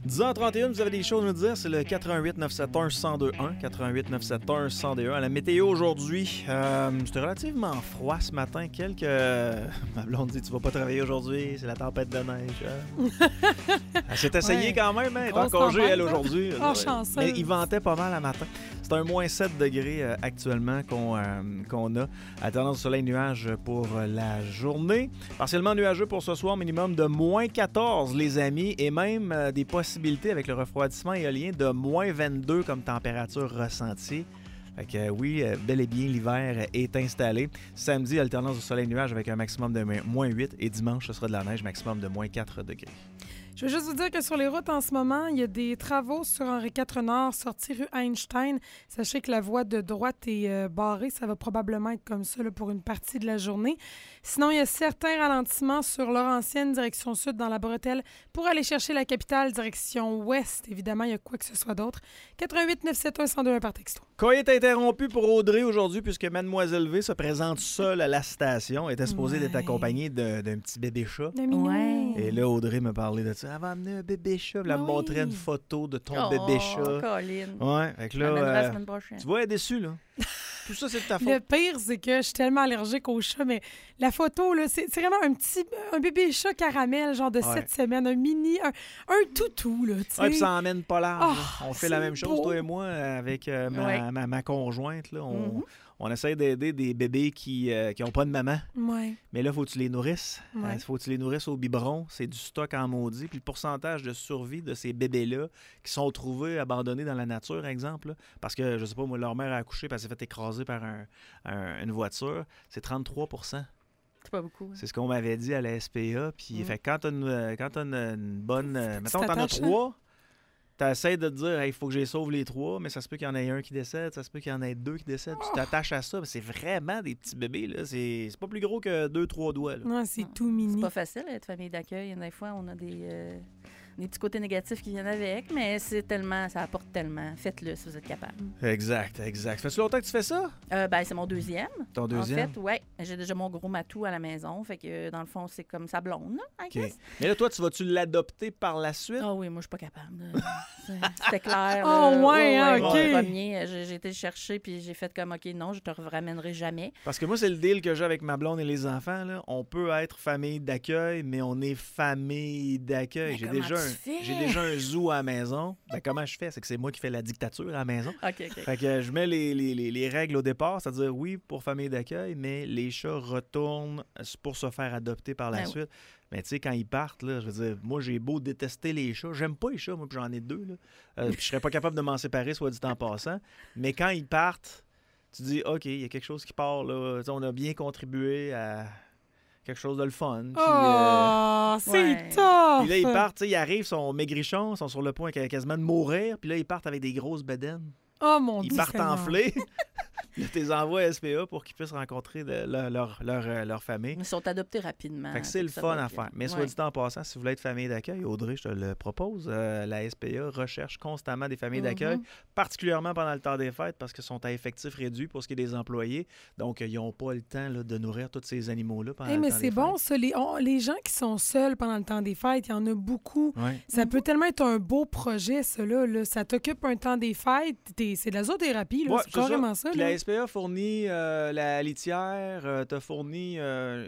10h31, vous avez des choses à nous dire. C'est le 88 971 1021. 88 971 1021. À la météo aujourd'hui, c'était relativement froid ce matin. Ma blonde dit, tu vas pas travailler aujourd'hui, c'est la tempête de neige. Elle s'est essayée quand même, hein. Elle est en congé, elle, aujourd'hui. Chanceuse. Mais il ventait pas mal à matin. C'est un moins 7 degrés actuellement qu'on a. Alternance de soleil-nuage pour la journée. Partiellement nuageux pour ce soir, minimum de moins 14, les amis. Et même des possibilités avec le refroidissement éolien de moins 22 comme température ressentie. Fait que oui, bel et bien, l'hiver est installé. Samedi, alternance de soleil-nuage avec un maximum de moins 8. Et dimanche, ce sera de la neige, maximum de moins 4 degrés. Je veux juste vous dire que sur les routes en ce moment, il y a des travaux sur Henri IV Nord, sortie rue Einstein. Sachez que la voie de droite est barrée. Ça va probablement être comme ça là, pour une partie de la journée. Sinon, il y a certains ralentissements sur Laurentienne, direction sud, dans la bretelle, pour aller chercher la capitale, direction ouest. Évidemment, il y a quoi que ce soit d'autre. 88 971 1021 par texto. Courrier est interrompu pour Audrey aujourd'hui puisque Mademoiselle V se présente seule à la station. Elle était supposée d'être accompagnée d'un petit bébé chat. Et là, Audrey me parlait de ça. Elle va amener un bébé chat. Elle me montrait une photo de ton bébé chat. Colin. Ouais, fait que là, la semaine prochaine. tu vois, elle est déçue, là. Tout ça, c'est de ta faute. Le pire, c'est que je suis tellement allergique aux chats, mais la photo, là, c'est vraiment un bébé chat caramel, genre de 7 semaines, un mini, un toutou, là, tu sais. Ouais, puis ça emmène pas large. Oh, on fait la même chose, toi et moi, avec ma conjointe, là. On essaie d'aider des bébés qui n'ont pas de maman. Ouais. Mais là, il faut que tu les nourrisses. Ouais. Faut que tu les nourrisses au biberon. C'est du stock en maudit. Puis le pourcentage de survie de ces bébés-là qui sont trouvés abandonnés dans la nature, par exemple, là, parce que, je sais pas, moi, leur mère a accouché parce qu'elle s'est fait écraser par une voiture, c'est 33 %. C'est pas beaucoup. Hein. C'est ce qu'on m'avait dit à la SPA. Puis fait, quand tu as une bonne... mettons, t'en as 3... T'essaies de te dire, il faut que je les sauve les 3, mais ça se peut qu'il y en ait un qui décède, ça se peut qu'il y en ait 2 qui décèdent. Tu t'attaches à ça, mais c'est vraiment des petits bébés, là. C'est pas plus gros que 2-3 doigts, là. Non, c'est tout mini. C'est pas facile d'être famille d'accueil. Des fois, on a des petits côtés négatifs qui viennent avec, mais ça apporte tellement. Faites-le si vous êtes capable. Exact. Fais-tu longtemps que tu fais ça? C'est mon deuxième. Ton deuxième? En fait, oui. J'ai déjà mon gros matou à la maison. Fait que, dans le fond, c'est comme sa blonde, là, OK. Mais là, toi, vas-tu l'adopter par la suite? Ah oui, moi, je suis pas capable. C'était clair. Oh, ouais, OK. Le premier, j'ai été le chercher, puis j'ai fait comme, OK, non, je te ramènerai jamais. Parce que moi, c'est le deal que j'ai avec ma blonde et les enfants, là. On peut être famille d'accueil, mais on est famille d'accueil. J'ai déjà un zoo à la maison. Ben, comment je fais? C'est que c'est moi qui fais la dictature à la maison. OK. Fait que je mets les règles au départ, c'est-à-dire oui pour famille d'accueil, mais les chats retournent pour se faire adopter par la suite. Mais tu sais, quand ils partent, là, je veux dire, moi, j'ai beau détester les chats. J'aime pas les chats, moi, puis j'en ai 2. Puis je serais pas capable de m'en séparer, soit dit en passant. Mais quand ils partent, tu dis, OK, il y a quelque chose qui part, là. T'sais, on a bien contribué à quelque chose de le fun. C'est tough! Puis là, ils partent, ils arrivent, ils sont maigrichons, ils sont sur le point quasiment de mourir. Puis là, ils partent avec des grosses bedaines. Oh mon Dieu! Ils partent enflés. Là, tu les envoies à SPA pour qu'ils puissent rencontrer leur famille. Ils sont adoptés rapidement. Fait que c'est le fun à faire. Mais soit dit en passant, si vous voulez être famille d'accueil, Audrey, je te le propose, la SPA recherche constamment des familles d'accueil, particulièrement pendant le temps des fêtes, parce qu'ils sont à effectif réduit pour ce qui est des employés. Donc, ils n'ont pas le temps là, de nourrir tous ces animaux-là pendant le temps des fêtes. Mais c'est bon, ça. Les gens qui sont seuls pendant le temps des fêtes, il y en a beaucoup. Ouais. Ça peut tellement être un beau projet, ça. Là. Ça t'occupe un temps des fêtes. C'est de la zoothérapie, là. Ouais, c'est carrément ça. La SPA fournit la litière, t'as fourni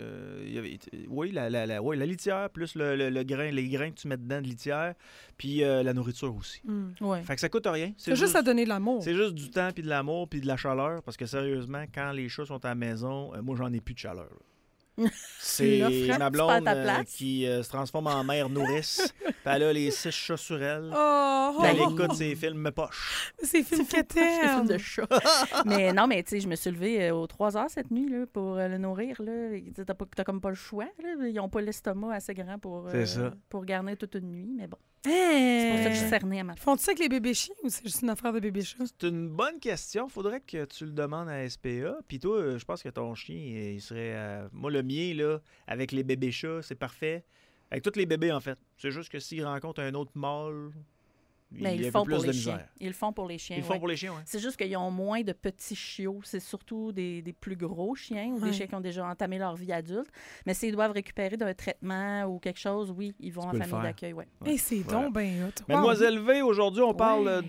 la litière plus le grain, les grains que tu mets dedans de litière, puis la nourriture aussi. Fait que ça coûte rien. C'est juste à donner de l'amour. C'est juste du temps, puis de l'amour, puis de la chaleur, parce que sérieusement, quand les chats sont à la maison, moi, j'en ai plus de chaleur. C'est ma blonde qui se transforme en mère nourrice. Puis elle a les 6 chats sur elle. Elle écoute ses films poches. Ces films qu'elle t'aime. de chat. Mais non, mais tu sais, je me suis levée aux 3 heures cette nuit là, pour le nourrir. T'as comme pas le choix. Là. Ils n'ont pas l'estomac assez grand pour garnir toute une nuit. Mais bon. C'est pour ça que je suis cernée à ma femme. Font-tu ça avec les bébés chiens ou c'est juste une affaire de bébés chats? C'est une bonne question. Faudrait que tu le demandes à SPA. Puis toi, je pense que ton chien, il serait... moi, le mien, là, avec les bébés chats, c'est parfait. Avec tous les bébés, en fait. C'est juste que s'il rencontre un autre mâle, Mais ils y a le un font peu plus pour de les chiens. misère. Ils le font pour les chiens. Ils le font pour les chiens, oui. C'est juste qu'ils ont moins de petits chiots. C'est surtout des plus gros chiens ou des chiens qui ont déjà entamé leur vie adulte. Mais s'ils doivent récupérer d'un traitement ou quelque chose, oui, ils vont en famille d'accueil. Ouais. Et c'est donc bien hot. Mademoiselle V, aujourd'hui, on parle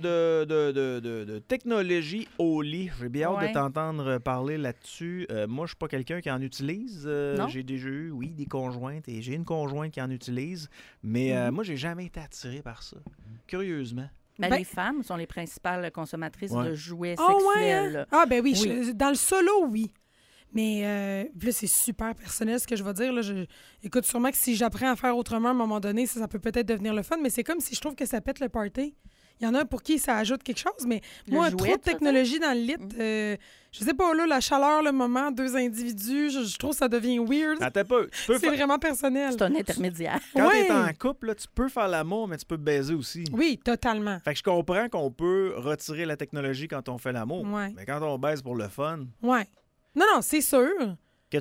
de technologie au lit. J'ai bien hâte de t'entendre parler là-dessus. Moi, je suis pas quelqu'un qui en utilise. J'ai déjà eu, des conjointes et j'ai une conjointe qui en utilise. Mais moi, j'ai jamais été attiré par ça. Curieusement. Les femmes sont les principales consommatrices de jouets sexuels. Ah, ben oui. Dans le solo, oui. Mais là, c'est super personnel ce que je vais dire. Là. Écoute, sûrement que si j'apprends à faire autrement à un moment donné, ça peut peut-être devenir le fun, mais c'est comme si je trouve que ça pète le party. Il y en a un pour qui ça ajoute quelque chose, mais moi, trop de technologie dans le lit, je sais pas, là, la chaleur, le moment, 2 individus, je trouve que ça devient weird. C'est vraiment personnel. C'est un intermédiaire. Quand t'es en couple, là, tu peux faire l'amour, mais tu peux baiser aussi. Oui, totalement. Fait que je comprends qu'on peut retirer la technologie quand on fait l'amour. Ouais. Mais quand on baise pour le fun... Ouais. Non, c'est sûr. Que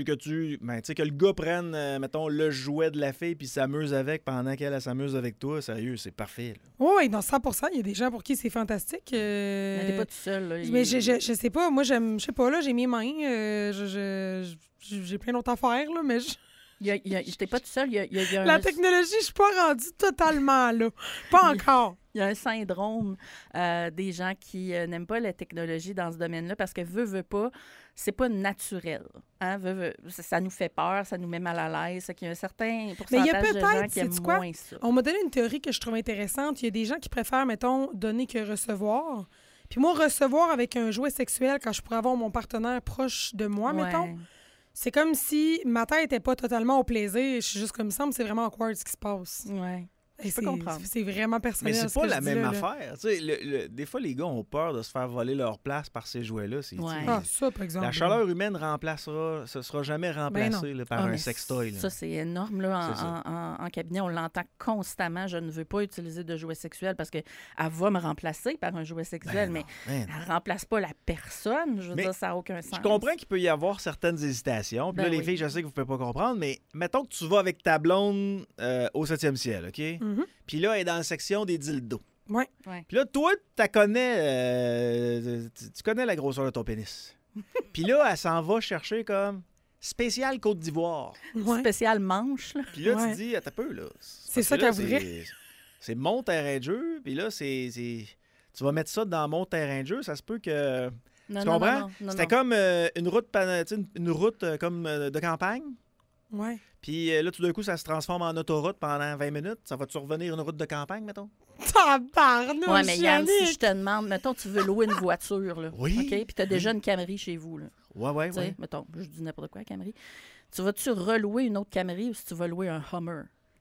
le gars prenne, mettons, le jouet de la fille puis s'amuse avec pendant qu'elle s'amuse avec toi, sérieux, c'est parfait. Oui, dans 100%, il y a des gens pour qui c'est fantastique. Mais t'es pas tout seul. Là, mais je sais pas, moi, je sais pas, là, j'ai mes mains, j'ai plein d'autres affaires, là, mais... J'étais pas tout seul. La technologie, je suis pas rendue totalement là. Pas encore. Il y a un syndrome des gens qui n'aiment pas la technologie dans ce domaine-là parce que veut pas, c'est pas naturel. Hein? Ça nous fait peur, ça nous met mal à l'aise. Il y a un certain pourcentage de gens qui aiment moins ça. On m'a donné une théorie que je trouve intéressante. Il y a des gens qui préfèrent, mettons, donner que recevoir. Puis moi, recevoir avec un jouet sexuel quand je pourrais avoir mon partenaire proche de moi, mettons... C'est comme si ma tête n'était pas totalement au plaisir. Je suis juste comme ça, mais c'est vraiment awkward ce qui se passe. Oui. Je peux comprendre. C'est vraiment personnel. Mais c'est pas la même affaire. Des fois, les gars ont peur de se faire voler leur place par ces jouets-là. Ça, par exemple. La chaleur humaine ne sera jamais remplacée par un sextoy. Ça, c'est énorme. Là, en cabinet, on l'entend constamment. Je ne veux pas utiliser de jouets sexuels parce qu'elle va me remplacer par un jouet sexuel, mais elle ne remplace pas la personne. Je veux dire, ça n'a aucun sens. Je comprends qu'il peut y avoir certaines hésitations. Puis là, les filles, je sais que vous ne pouvez pas comprendre, mais mettons que tu vas avec ta blonde au 7e ciel, OK? Puis là, elle est dans la section des dildos. Ouais. Puis là, toi, tu connais la grosseur de ton pénis. Puis là, elle s'en va chercher comme spécial Côte d'Ivoire. Spécial manche. Là. Puis là, tu dis, attends un peu, là. C'est ça qu'elle voudrait. C'est mon terrain de jeu. Puis là, tu vas mettre ça dans mon terrain de jeu. Ça se peut que... Tu comprends? C'était comme une route comme de campagne. Ouais. Puis là, tout d'un coup, ça se transforme en autoroute pendant 20 minutes. Ça va-tu revenir une route de campagne, mettons? Tabarnouche! Ouais, mais Yann, si je te demande, mettons, tu veux louer une voiture, là. Oui. OK? Puis tu as déjà une Camry chez vous, là. Ouais. Mettons, je dis n'importe quoi, Camry. Tu vas-tu relouer une autre Camry ou si tu vas louer un Hummer?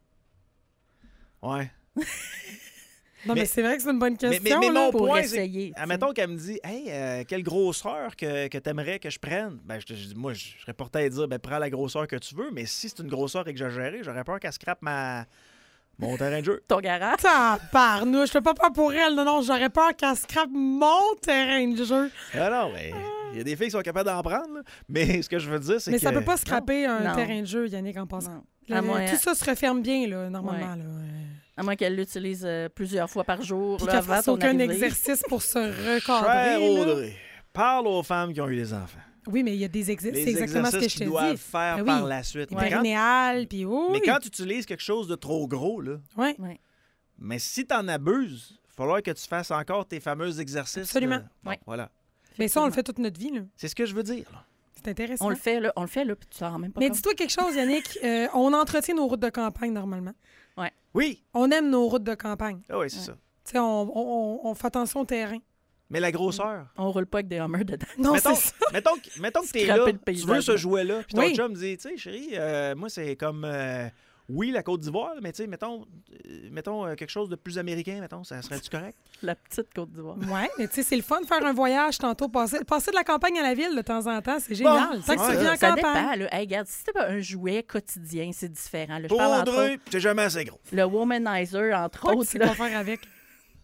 Ouais. Non, mais c'est vrai que c'est une bonne question. Mais mon point, essayer. Admettons qu'elle me dit, hey, quelle grosseur que t'aimerais que je prenne? Ben, moi, je serais porté à dire, prends la grosseur que tu veux, mais si c'est une grosseur exagérée, j'aurais peur qu'elle scrape mon terrain de jeu. Ton garage? Tabarnouche, je fais pas peur pour elle. Non, j'aurais peur qu'elle scrape mon terrain de jeu. Non, mais il y a des filles qui sont capables d'en prendre, là. Mais ce que je veux dire, c'est que... Mais ça peut pas scraper un terrain de jeu, Yannick, en passant. Tout ça se referme bien, là, normalement. Ouais. Là. À moins qu'elle l'utilise plusieurs fois par jour. Puis qu'elle fasse aucun exercice pour se recadrer. Cher Audrey, parle aux femmes qui ont eu des enfants. Oui, mais il y a des exercices. C'est exactement ce que je te dis. Doivent faire par la suite. Périnéal, puis Mais quand tu utilises quelque chose de trop gros, là. Oui. Mais si tu en abuses, il va falloir que tu fasses encore tes fameux exercices. Absolument. Voilà. Mais ça, on le fait toute notre vie, là. C'est ce que je veux dire, là. C'est intéressant. On le fait, là, puis tu t'en rends même pas compte. Mais dis-toi quelque chose, Yannick. On entretient nos routes de campagne, normalement. Oui. On aime nos routes de campagne. Ah oui, c'est ça. Tu sais, on fait attention au terrain. Mais la grosseur. On roule pas avec des Hummers dedans. Non, c'est ça. Mettons que t'es là, tu veux ce jouet-là, puis ton chum dit, tu sais, chérie, moi, c'est comme... oui, la Côte d'Ivoire, mais tu sais, mettons quelque chose de plus américain, mettons, ça serait-tu correct? La petite Côte d'Ivoire. Oui, mais tu sais, c'est le fun de faire un voyage tantôt. Passer de la campagne à la ville de temps en temps, c'est génial. Tant que tu viens en ça campagne. Dépend, là. Hey, regarde, si t'as un jouet quotidien, c'est différent. Là, pour Audrey, c'est jamais assez gros. Le Womanizer, entre autres. Tu sais quoi faire avec.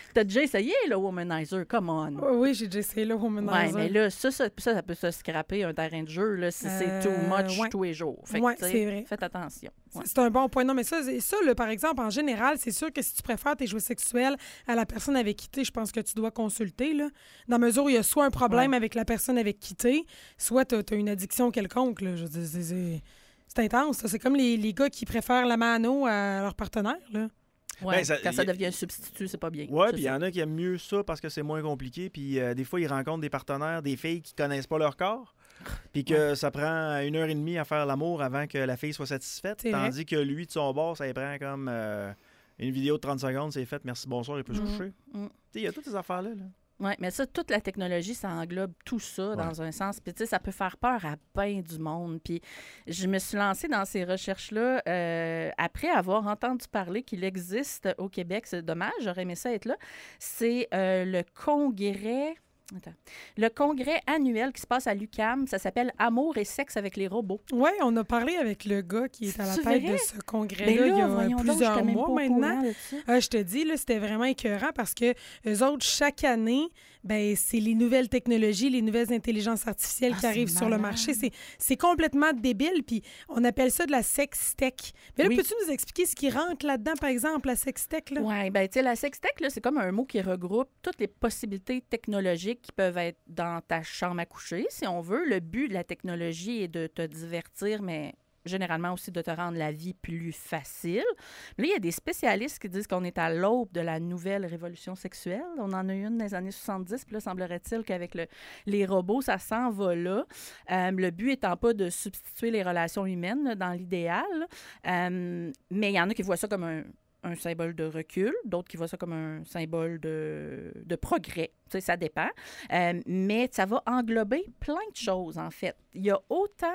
T'as déjà essayé le womanizer, come on. Oui, j'ai déjà essayé le womanizer. Oui, mais là, ça peut se scraper un terrain de jeu là, si c'est too much tous les jours. Oui, c'est vrai. Faites attention. Ouais. C'est un bon point. Non, mais ça, là, par exemple, en général, c'est sûr que si tu préfères tes jouets sexuels à la personne avec qui t'es, je pense que tu dois consulter, là. Dans la mesure où il y a soit un problème avec la personne avec qui t'es, soit tu as une addiction quelconque, là. Je veux dire, c'est intense, ça. C'est comme les gars qui préfèrent la mano à leur partenaire, là. Ouais, quand ça devient un substitut, c'est pas bien. Oui, puis il y en a qui aiment mieux ça parce que c'est moins compliqué. Puis des fois, ils rencontrent des partenaires, des filles qui connaissent pas leur corps. Puis que ça prend 1h30 à faire l'amour avant que la fille soit satisfaite. Tandis que lui, de son bord, ça lui prend comme une vidéo de 30 secondes, c'est fait, merci, bonsoir, il peut se coucher. Il y a toutes ces affaires-là. Oui, mais ça, toute la technologie, ça englobe tout ça dans un sens. Puis, tu sais, ça peut faire peur à bien du monde. Puis, je me suis lancée dans ces recherches-là après avoir entendu parler qu'il existe au Québec. C'est dommage, j'aurais aimé ça être là. C'est le congrès... Attends. Le congrès annuel qui se passe à l'UQAM, ça s'appelle Amour et sexe avec les robots. Oui, on a parlé avec le gars qui est à la tête de ce congrès-là il y a plusieurs mois maintenant. Je te dis, là, c'était vraiment écœurant parce que eux autres, chaque année, ben, c'est les nouvelles technologies, les nouvelles intelligences artificielles qui arrivent sur le marché. C'est complètement débile, puis on appelle ça de la sextech. Mais là, peux-tu nous expliquer ce qui rentre là-dedans, par exemple, la sextech? Oui, bien, tu sais, la sextech, là, c'est comme un mot qui regroupe toutes les possibilités technologiques qui peuvent être dans ta chambre à coucher, si on veut. Le but de la technologie est de te divertir, mais généralement aussi de te rendre la vie plus facile. Là, il y a des spécialistes qui disent qu'on est à l'aube de la nouvelle révolution sexuelle. On en a eu une dans les années 70, puis là, semblerait-il qu'avec les robots, ça s'en va là. Le but étant pas de substituer les relations humaines là, dans l'idéal, mais il y en a qui voient ça comme un symbole de recul, d'autres qui voient ça comme un symbole de progrès. Tu sais, ça dépend. Mais ça va englober plein de choses, en fait. Il y a autant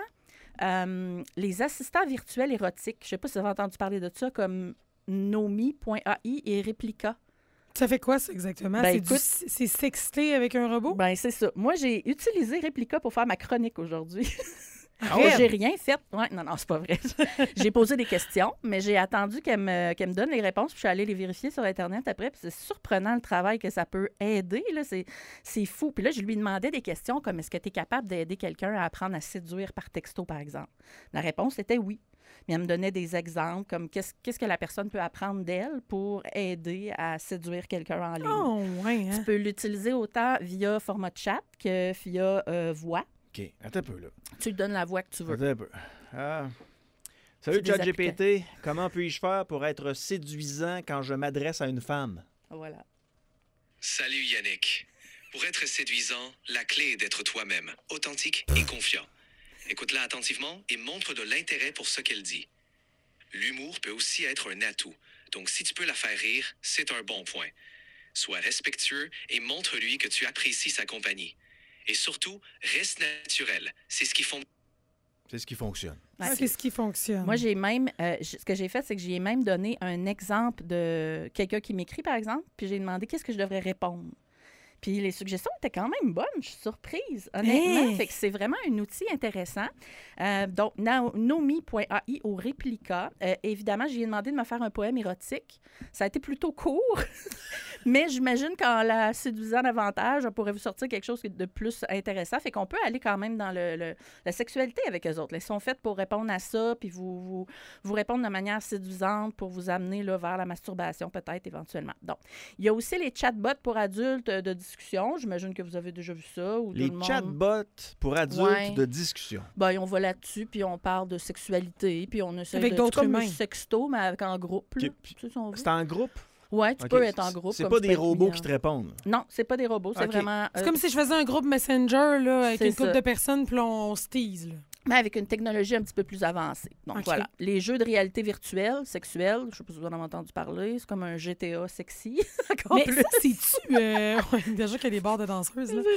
les assistants virtuels érotiques. Je ne sais pas si vous avez entendu parler de ça, comme Nomi.ai et Replica. Ça fait quoi, ça, exactement? C'est sexter avec un robot? Ben c'est ça. Moi, j'ai utilisé Replica pour faire ma chronique aujourd'hui. J'ai rien fait. Ouais, non, c'est pas vrai. J'ai posé des questions, mais j'ai attendu qu'elle me donne les réponses, puis je suis allée les vérifier sur Internet après, puis c'est surprenant le travail que ça peut aider. Là, c'est fou. Puis là, je lui demandais des questions comme est-ce que tu es capable d'aider quelqu'un à apprendre à séduire par texto, par exemple? La réponse était oui. Mais elle me donnait des exemples comme qu'est-ce que la personne peut apprendre d'elle pour aider à séduire quelqu'un en ligne. Oh, ouais, hein? Tu peux l'utiliser autant via format chat que via voix. OK, attends un peu, là. Tu lui donnes la voix que tu veux. Attends un peu. Salut, ChatGPT. Comment puis-je faire pour être séduisant quand je m'adresse à une femme? Voilà. Salut, Yannick. Pour être séduisant, la clé est d'être toi-même, authentique et confiant. Écoute-la attentivement et montre de l'intérêt pour ce qu'elle dit. L'humour peut aussi être un atout, donc si tu peux la faire rire, c'est un bon point. Sois respectueux et montre-lui que tu apprécies sa compagnie. Et surtout, reste naturel. C'est ce qui fonctionne. C'est ce qui fonctionne. C'est ce qui fonctionne. Moi, j'ai même... ce que j'ai fait, c'est que j'ai même donné un exemple de quelqu'un qui m'écrit, par exemple, puis j'ai demandé qu'est-ce que je devrais répondre. Puis les suggestions étaient quand même bonnes. Je suis surprise, honnêtement. Fait que c'est vraiment un outil intéressant. Donc, Nomi.ai au Replica. Évidemment, j'ai demandé de me faire un poème érotique. Ça a été plutôt court. Mais j'imagine qu'en la séduisant davantage, on pourrait vous sortir quelque chose de plus intéressant. Fait qu'on peut aller quand même dans la sexualité avec eux autres. Ils sont faits pour répondre à ça, puis vous répondre de manière séduisante pour vous amener là, vers la masturbation, peut-être, éventuellement. Donc, il y a aussi les chatbots pour adultes de discussion. J'imagine que vous avez déjà vu ça. Les chatbots pour adultes de discussion. Ben, on va là-dessus, puis on parle de sexualité, puis on essaie avec de... d'autres humains. C'est comme un sexto, mais en groupe. Là, c'est en groupe? Oui, tu peux être en groupe. C'est pas des robots qui te répondent? Non, c'est pas des robots. C'est vraiment... C'est comme si je faisais un groupe Messenger là, avec une couple de personnes, puis on se tease. Là. Mais avec une technologie un petit peu plus avancée. Donc voilà, les jeux de réalité virtuelle, sexuelle, je ne sais pas si vous en avez entendu parler, c'est comme un GTA sexy. Mais plus. Ça, c'est-tu... déjà qu'il y a des bars de danseuses, là.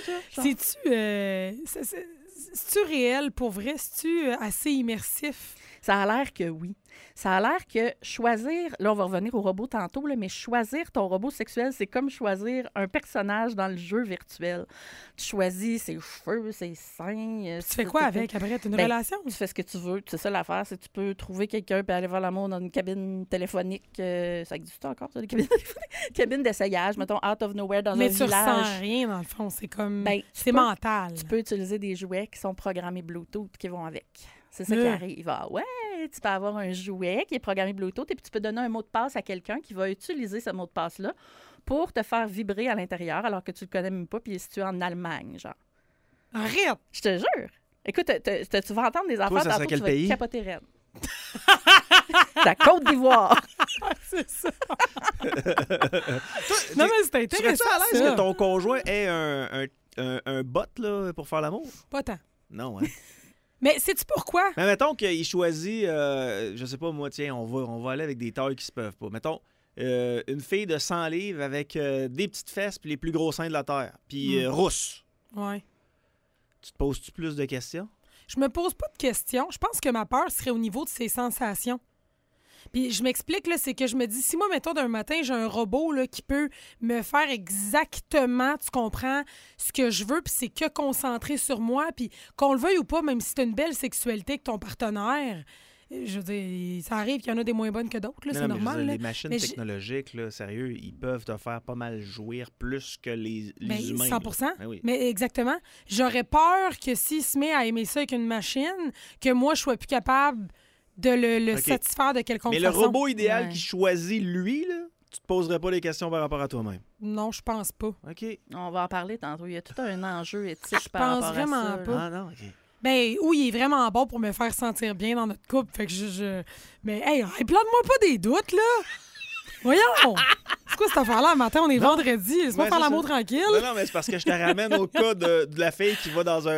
C'est-tu réel, pour vrai? C'est-tu assez immersif? Ça a l'air que oui. Ça a l'air que choisir, là, on va revenir au robot tantôt, là, mais choisir ton robot sexuel, c'est comme choisir un personnage dans le jeu virtuel. Tu choisis ses cheveux, ses seins. Tu fais quoi avec après? T'as une relation? Tu fais ce que tu veux. C'est ça l'affaire, c'est que tu peux trouver quelqu'un et aller voir l'amour dans une cabine téléphonique. Ça existe encore, ça, les cabines téléphoniques? Cabine d'essayage, mettons, out of nowhere, dans un village. Mais tu ressens rien, dans le fond. C'est comme... c'est mental. Tu peux utiliser des jouets qui sont programmés Bluetooth qui vont avec. C'est ça qui arrive. Ah ouais, tu peux avoir un jouet qui est programmé Bluetooth et puis tu peux donner un mot de passe à quelqu'un qui va utiliser ce mot de passe-là pour te faire vibrer à l'intérieur alors que tu le connais même pas puis il est situé en Allemagne, genre. Arrête! Je te jure. Écoute, tu vas entendre des affaires tantôt, tu vas te capoter raide. La Côte d'Ivoire. C'est ça. Non, mais c'est intéressant. Serais-tu à l'aise que ton conjoint ait un bot là, pour faire l'amour? Pas tant. Non, hein? Mais sais-tu pourquoi? Mais mettons qu'il choisit, je sais pas moi, tiens, on va aller avec des tailles qui se peuvent pas. Mettons, une fille de 100 livres avec des petites fesses puis les plus gros seins de la Terre, puis rousse. Ouais. Tu te poses-tu plus de questions? Je me pose pas de questions. Je pense que ma peur serait au niveau de ses sensations. Puis je m'explique, là, c'est que je me dis, si moi, mettons, d'un matin, j'ai un robot là, qui peut me faire exactement, tu comprends, ce que je veux, puis c'est que concentré sur moi, puis qu'on le veuille ou pas, même si c'est une belle sexualité avec ton partenaire, je veux dire, ça arrive qu'il y en a des moins bonnes que d'autres, là, c'est normal. Les machines technologiques, là, sérieux, ils peuvent te faire pas mal jouir plus que les humains. 100%. Ben oui. Mais exactement. J'aurais peur que s'il se met à aimer ça avec une machine, que moi, je sois plus capable de le satisfaire de quelconque façon. Mais le robot idéal qui choisit lui, là, tu te poserais pas des questions par rapport à toi-même? Non, je pense pas. OK. On va en parler tantôt. Il y a tout un enjeu éthique je par pense rapport à ça. vraiment pas. Ah non, OK. Ben, oui, il est vraiment bon pour me faire sentir bien dans notre couple. Fait que Mais, hey, plante-moi pas des doutes, là! Voyons! C'est quoi cette affaire-là? Le matin, on est vendredi. Laisse-moi faire l'amour tranquille. Non, mais c'est parce que je te ramène au cas de la fille qui va dans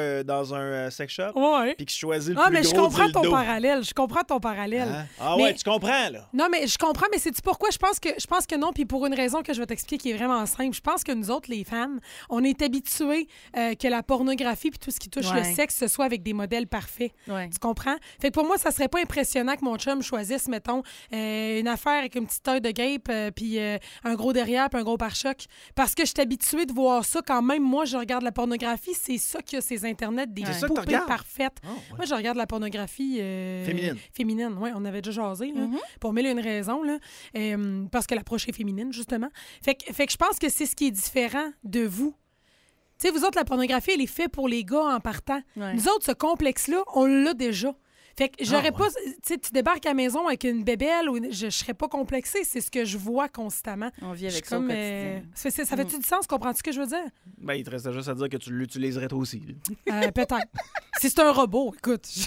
un sex shop puis qui choisit le plus gros dildo. Mais je comprends ton parallèle. Je comprends ton parallèle. Hein? Ah ouais, tu comprends, là? Non, mais je comprends, mais sais-tu pourquoi? Je pense que non, puis pour une raison que je vais t'expliquer qui est vraiment simple. Je pense que nous autres, les femmes, on est habitués que la pornographie puis tout ce qui touche le sexe, ce soit avec des modèles parfaits. Ouais. Tu comprends? Fait que pour moi, ça serait pas impressionnant que mon chum choisisse, mettons, une affaire avec une petite taille de guêpe puis un gros derrière puis un gros pare-choc. Parce que je suis habituée de voir ça quand même. Moi, je regarde la pornographie. C'est ça qu'il y a ces Internets, des poupées parfaites. Oh, ouais. Moi, je regarde la pornographie féminine. Oui, on avait déjà jasé, là, pour mille et une raisons. Là, parce que l'approche est féminine, justement. Fait que je pense que c'est ce qui est différent de vous. Tu sais, vous autres, la pornographie, elle est faite pour les gars en partant. Ouais. Nous autres, ce complexe-là, on l'a déjà. Fait que j'aurais pas... Tu sais, tu débarques à la maison avec une bébelle, ou je serais pas complexée. C'est ce que je vois constamment. On vit avec ça au quotidien. Ça fait-tu du sens? Comprends-tu ce que je veux dire? Ben, il te reste juste à dire que tu l'utiliserais toi aussi. Peut-être. Si c'est un robot, écoute. Tu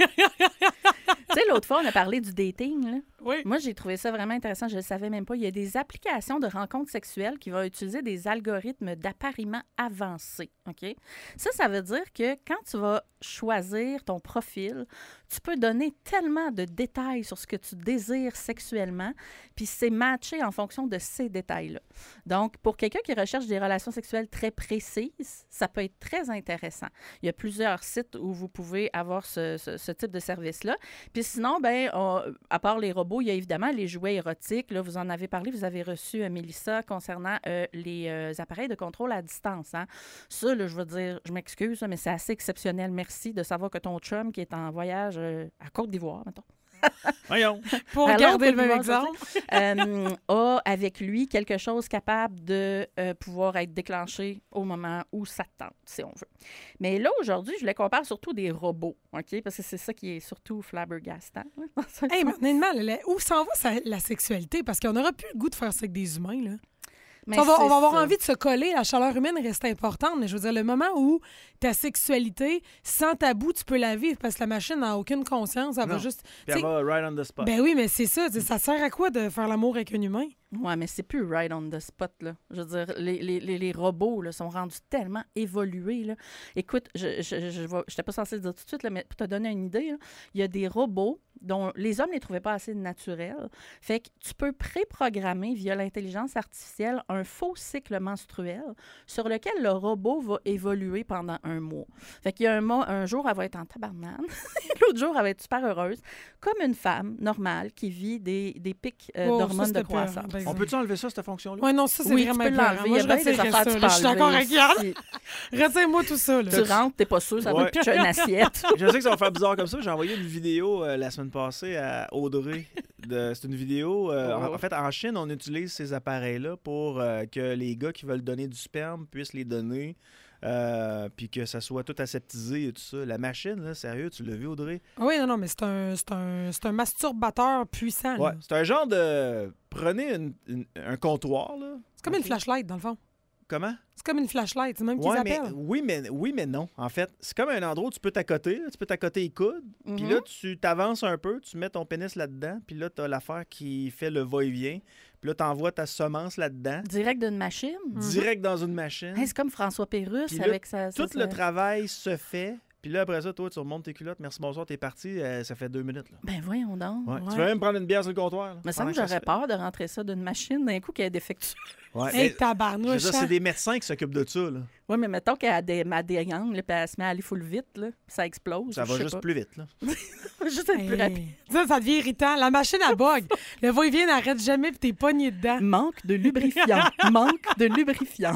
sais, l'autre fois, on a parlé du dating, là. Oui. Moi, j'ai trouvé ça vraiment intéressant. Je ne le savais même pas. Il y a des applications de rencontres sexuelles qui vont utiliser des algorithmes d'appariement avancés. OK? Ça veut dire que quand tu vas choisir ton profil, tu peux donner tellement de détails sur ce que tu désires sexuellement, puis c'est matché en fonction de ces détails-là. Donc, pour quelqu'un qui recherche des relations sexuelles très précises, ça peut être très intéressant. Il y a plusieurs sites où vous pouvez avoir ce type de service-là. Puis sinon, à part les robots, il y a évidemment les jouets érotiques. Là, vous en avez parlé, vous avez reçu, Mélissa, concernant les appareils de contrôle à distance. Hein. Ça, là, je veux dire, je m'excuse, mais c'est assez exceptionnel. Merci de savoir que ton chum qui est en voyage à Côte d'Ivoire, mettons. Voyons. Pour garder le même exemple. A avec lui quelque chose capable de pouvoir être déclenché au moment où ça tente, si on veut. Mais là, aujourd'hui, je voulais qu'on parle surtout des robots, OK? Parce que c'est ça qui est surtout flabbergastant. Hey, mais honnêtement, où s'en va la sexualité? Parce qu'on n'aura plus le goût de faire ça avec des humains, là. On va avoir envie de se coller, la chaleur humaine reste importante, mais je veux dire, le moment où ta sexualité, sans tabou, tu peux la vivre parce que la machine n'a aucune conscience, elle va juste... Puis elle va right on the spot. Ben oui, mais c'est ça, ça sert à quoi de faire l'amour avec un humain? Ouais, mais c'est plus right on the spot, là. Je veux dire, les robots, là, sont rendus tellement évolués, là. Écoute, je n'étais pas censée le dire tout de suite, là, mais pour te donner une idée, là, il y a des robots dont les hommes ne les trouvaient pas assez naturels. Fait que tu peux préprogrammer via l'intelligence artificielle un faux cycle menstruel sur lequel le robot va évoluer pendant un mois. Fait qu'il y a un jour, elle va être en tabarnane. L'autre jour, elle va être super heureuse. Comme une femme normale qui vit des pics d'hormones de croissance. On peut-tu enlever ça, cette fonction-là? Oui, non, ça, c'est vraiment tu peux l'enlever. Moi, je retire ça. Je suis d'accord avec Yann. Retire-moi tout ça. Là. Tu rentres, t'es pas sûr, ça va te pitcher une assiette. Je sais que ça va faire bizarre comme ça. J'ai envoyé une vidéo la semaine passée à Audrey. C'est une vidéo... En fait, en Chine, on utilise ces appareils-là pour que les gars qui veulent donner du sperme puissent les donner. Puis que ça soit tout aseptisé et tout ça. La machine, là, sérieux, tu l'as vu, Audrey? Oui, non, mais c'est un masturbateur puissant. Ouais, c'est un genre de... Prenez un comptoir, là. C'est comme une flashlight, dans le fond. Comment? C'est comme une flashlight, c'est même qu'ils appellent. Oui, mais non. En fait, c'est comme un endroit où tu peux t'accoter. Tu peux t'accoter les coudes. Puis là, tu t'avances un peu, tu mets ton pénis là-dedans. Puis là, tu as l'affaire qui fait le va-et-vient. Puis là, tu envoies ta semence là-dedans. Direct d'une machine? Direct dans une machine. Hey, c'est comme François Pérusse là, avec sa... Tout le travail se fait. Puis là, après ça, toi, tu remontes tes culottes. Merci, bonsoir, t'es parti. Ça fait 2 minutes. Là. Ben voyons donc. Ouais. Tu vas même prendre une bière sur le comptoir. Mais ça me j'aurais peur de rentrer ça d'une machine d'un coup qui est défectueux. Ouais. Hey, tabarnouche. C'est des médecins qui s'occupent de ça. Là. Oui, mais mettons qu'elle a des gangs, puis elle se met à aller full vite, là, ça explose. Ça va juste plus vite. Là. Juste être plus rapide. Ça devient irritant. La machine à bug. Le va-et-vient n'arrête jamais, puis t'es pogné dedans. Manque de lubrifiant. Manque de lubrifiant.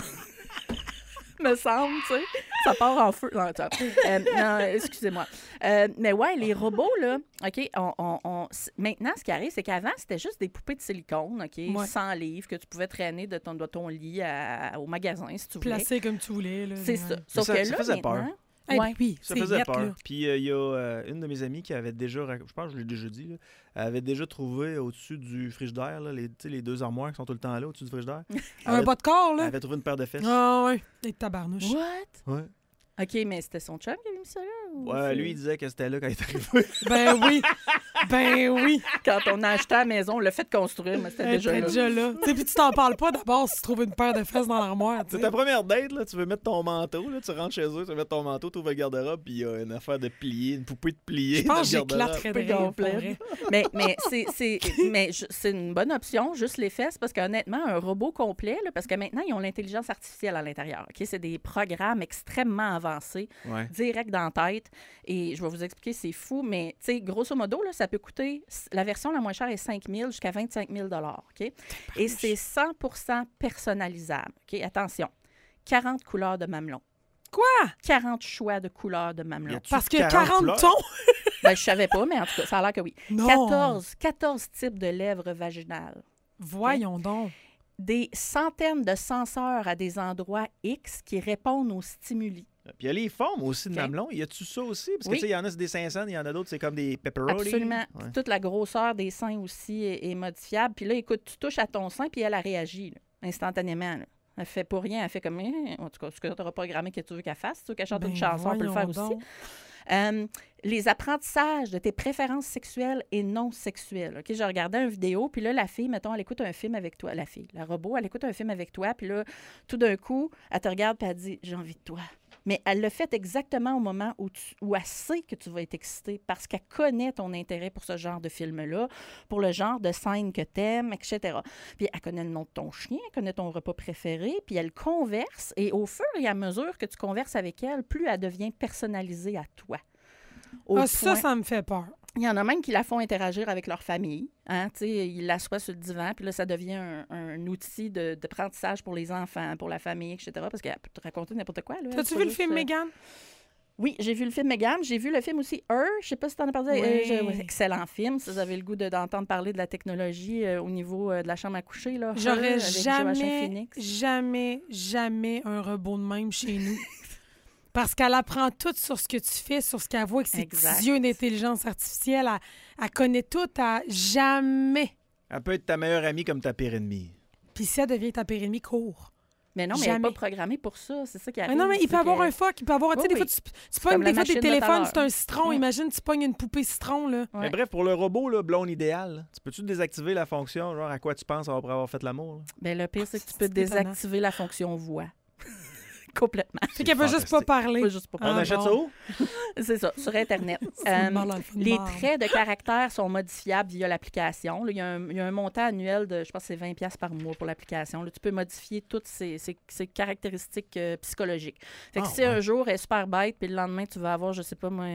Me semble, tu sais. Ça part en feu. Non, excusez-moi. Mais ouais, les robots, là, OK, maintenant, ce qui arrive, c'est qu'avant, c'était juste des poupées de silicone, OK, 100 livres que tu pouvais traîner de ton lit au magasin, si tu voulais. Placer comme tu voulais. Là, c'est ça. Sauf que là, ça faisait peur. Oui, ça faisait peur. Là. Puis il y a une de mes amies qui avait déjà, je pense que je l'ai déjà dit, là, elle avait déjà trouvé au-dessus du frigidaire, là, les 2 armoires qui sont tout le temps là, au-dessus du frigidaire. Un bas de corps, là? Elle avait trouvé une paire de fesses. Ah oui, des tabarnouches. What? Ouais. OK, mais c'était son chum qui avait mis ça là? Ouais, lui, il disait que c'était là quand il est arrivé. Ben oui. Ben oui. Quand on a acheté la maison, on l'a fait construire, mais c'était déjà là. Tu sais, puis tu t'en parles pas d'abord si tu trouves une paire de fesses dans l'armoire. C'est ta première date, là. Tu veux mettre ton manteau, là. Tu rentres chez eux, tu veux mettre ton manteau, tu ouvres le garde-robe, puis il y a une affaire de plier, une poupée de plier. Je pense que j'éclaterais de rire. Mais c'est une bonne option, juste les fesses, parce qu'honnêtement, un robot complet, là, parce que maintenant, ils ont l'intelligence artificielle à l'intérieur. OK? C'est des programmes extrêmement avancés, direct dans la tête. Et je vais vous expliquer, c'est fou, mais tu sais, grosso modo, là, ça peut coûter, la version la moins chère est 5 000 jusqu'à 25 000 $, OK? Et c'est 100% personnalisable, OK? Attention, 40 couleurs de mamelon. Quoi? 40 choix de couleurs de mamelon. Parce que 40 tons? Ben, je savais pas, mais en tout cas, ça a l'air que oui. Non. 14 types de lèvres vaginales. Voyons donc. Des centaines de senseurs à des endroits X qui répondent aux stimuli. Puis il y a les formes aussi de mamelon. Y a-tu ça aussi? Parce que tu sais, il y en a, c'est des 500, il y en a d'autres, c'est comme des pepperoni. Absolument. Ouais. Toute la grosseur des seins aussi est modifiable. Puis là, écoute, tu touches à ton sein, puis elle réagit là, instantanément. Là. Elle fait pas rien, elle fait comme... En tout cas, ce que tu auras programmé que tu veux qu'elle fasse. Tu veux qu'elle chante une chanson, on peut le faire aussi. Les apprentissages de tes préférences sexuelles et non sexuelles. OK, je regardais une vidéo, puis là, la fille, mettons, elle écoute un film avec toi. La fille, la robot, elle écoute un film avec toi, puis là, tout d'un coup, elle te regarde, puis elle dit « J'ai envie de toi ». Mais elle le fait exactement au moment où elle sait que tu vas être excité parce qu'elle connaît ton intérêt pour ce genre de film-là, pour le genre de scène que t'aimes, etc. Puis elle connaît le nom de ton chien, elle connaît ton repas préféré, puis elle converse. Et au fur et à mesure que tu converses avec elle, plus elle devient personnalisée à toi. Ça me fait peur. Il y en a même qui la font interagir avec leur famille. Hein? Ils l'assoient sur le divan, puis là, ça devient un outil d'apprentissage pour les enfants, pour la famille, etc. Parce qu'elle peut te raconter n'importe quoi. As-tu vu le film Megan? Oui, j'ai vu le film Megan. J'ai vu le film aussi Her. Je sais pas si tu en as parlé. Oui. Excellent film. Si vous avez le goût d'entendre parler de la technologie au niveau de la chambre à coucher. Là, j'aurais jamais un robot de même chez nous. Parce qu'elle apprend tout sur ce que tu fais, sur ce qu'elle voit avec ses petits yeux d'intelligence artificielle. Elle connaît tout à jamais. Elle peut être ta meilleure amie comme ta pire ennemie. Puis si elle devient ta pire ennemie, cours. Mais non, mais elle n'est pas programmée pour ça. C'est ça qui arrive. Mais non, mais il peut avoir un fuck. Il peut avoir... Tu sais, des fois, tu pognes des téléphones, c'est un citron. Imagine, tu pognes une poupée citron, là. Mais bref, pour le robot, là, blonde idéal, tu peux-tu désactiver la fonction, genre à quoi tu penses après avoir fait l'amour? Là? Ben, le pire, c'est que tu peux désactiver la fonction voix. Complètement. C'est qu'elle veut juste pas parler. On achète ça où? C'est ça, sur Internet. Les traits de caractère sont modifiables via l'application. Là, il y a un montant annuel de, je pense, c'est 20$ par mois pour l'application. Là, tu peux modifier toutes ces caractéristiques psychologiques. Fait que si un jour elle est super bête, puis le lendemain, tu vas avoir, je sais pas moi,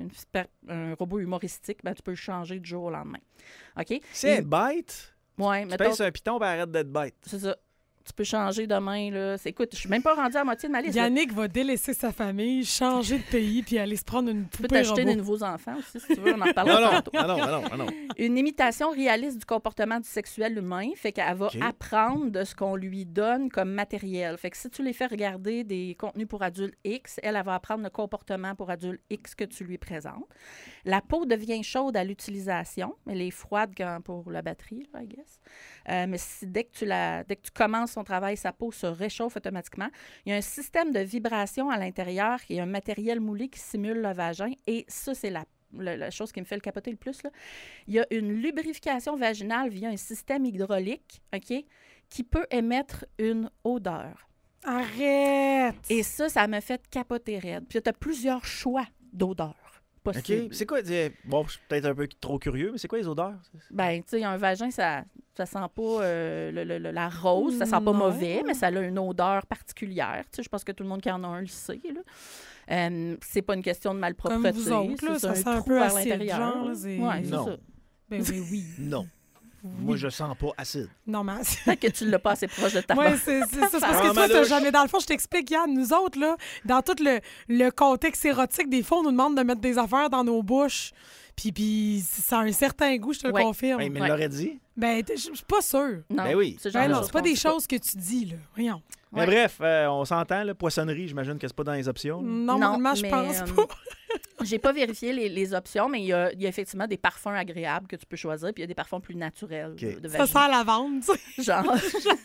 un robot humoristique, ben, tu peux le changer du jour au lendemain. OK? Si elle est bête, tu pèses sur un piton et arrête d'être bête. C'est ça. Tu peux changer demain. Là. Écoute, je suis même pas rendue à moitié de ma liste. Yannick va délaisser sa famille, changer de pays, puis aller se prendre une poupée robot. Tu peux t'acheter des nouveaux enfants aussi, si tu veux. On en reparlera tantôt. Non. Une imitation réaliste du comportement du sexuel humain. Fait qu'elle va apprendre de ce qu'on lui donne comme matériel. Fait que si tu les fais regarder des contenus pour adultes X, elle va apprendre le comportement pour adultes X que tu lui présentes. La peau devient chaude à l'utilisation. Elle est froide pour la batterie, là, I guess. Mais dès que tu commences son travail, sa peau se réchauffe automatiquement. Il y a un système de vibration à l'intérieur et un matériel moulé qui simule le vagin. Et ça, c'est la chose qui me fait le capoter le plus. Là. Il y a une lubrification vaginale via un système hydraulique, OK, qui peut émettre une odeur. Arrête! Et ça me fait capoter raide. Puis tu as plusieurs choix d'odeurs. Possible. OK. C'est quoi? Bon, je suis peut-être un peu trop curieux, mais c'est quoi les odeurs? Ben, tu sais, un vagin, ça sent pas la rose, ça sent pas mauvais, mais ça a une odeur particulière. Tu sais, je pense que tout le monde qui en a un le sait, là. C'est pas une question de malpropreté. Comme vous autres, là, ça sent un peu acide, genre. Ouais, c'est ça. Ben oui. Non. Moi, je sens pas acide. Non, mais... Peut-être que tu l'as pas assez proche de ta Oui, c'est ça. C'est parce que toi, t'as jamais... Dans le fond, je t'explique, Yann, nous autres, là, dans tout le contexte érotique, des fois, on nous demande de mettre des affaires dans nos bouches. Puis ça a un certain goût, je te le confirme. Oui, mais il l'aurait dit. Ben, je suis pas sûre. Non, ben oui. C'est pas des choses que tu dis, là. Voyons. Mais bref, on s'entend, là, poissonnerie, j'imagine que c'est pas dans les options. Là. Normalement, je pense pas. J'ai pas vérifié les options, mais il y a effectivement des parfums agréables que tu peux choisir, puis il y a des parfums plus naturels. Okay. De ça sent la vente, tu sais. Genre.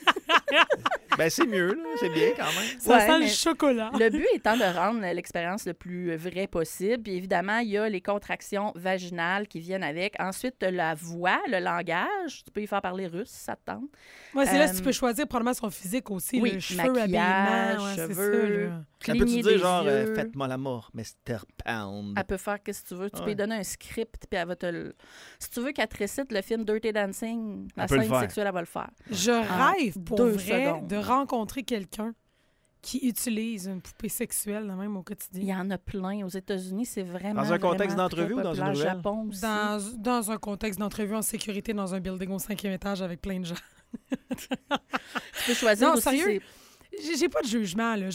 Ben, c'est mieux, là. C'est bien quand même. Ça sent le chocolat. Le but étant de rendre l'expérience le plus vraie possible. Puis évidemment, il y a les contractions vaginales qui viennent avec. Ensuite, la voix, le langage. Tu peux y faire parler russe, si ça te tente. Oui, c'est là que tu peux choisir probablement son physique aussi. Oui, le cheveux, habillement, cheveux. Ça peut-tu dire genre, faites-moi la mort, Mr. Pound? Elle peut faire ce que tu veux. Tu peux lui donner un script, puis elle va te Si tu veux qu'elle te récite le film Dirty Dancing, la scène sexuelle, elle va le faire. Je rêve pour vrai secondes. de rencontrer quelqu'un qui utilise une poupée sexuelle, même au quotidien. Il y en a plein. Aux États-Unis, c'est vraiment. Dans un contexte d'entrevue ou dans une nouvelle? Japon aussi. Dans un contexte d'entrevue en sécurité dans un building au 5e étage avec plein de gens. Tu peux choisir aussi. Sérieux? J'ai pas de jugement, là.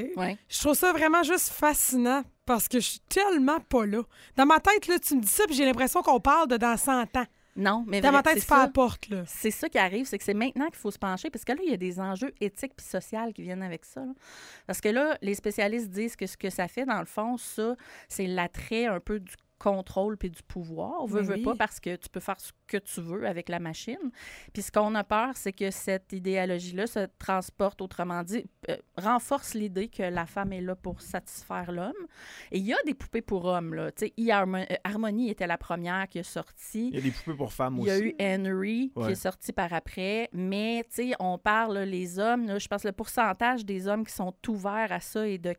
Je trouve ça vraiment juste fascinant parce que je suis tellement pas là. Dans ma tête, là, tu me dis ça puis j'ai l'impression qu'on parle de dans 100 ans. Non, mais dans ma tête, c'est pas la porte, là. C'est ça qui arrive, c'est que c'est maintenant qu'il faut se pencher parce que là, il y a des enjeux éthiques puis sociaux qui viennent avec ça. Là. Parce que là, les spécialistes disent que ce que ça fait, dans le fond, ça, c'est l'attrait un peu du contrôle puis du pouvoir. Veut pas parce que tu peux faire ce que tu veux avec la machine. Puis ce qu'on a peur, c'est que cette idéologie-là se transporte, autrement dit, renforce l'idée que la femme est là pour satisfaire l'homme. Et il y a des poupées pour hommes, là. Tu sais, Harmony était la première qui est sortie. Il y a des poupées pour femmes aussi. Il y a eu Henry qui est sorti par après. Mais, tu sais, on parle, les hommes, là, je pense que le pourcentage des hommes qui sont ouverts à ça est de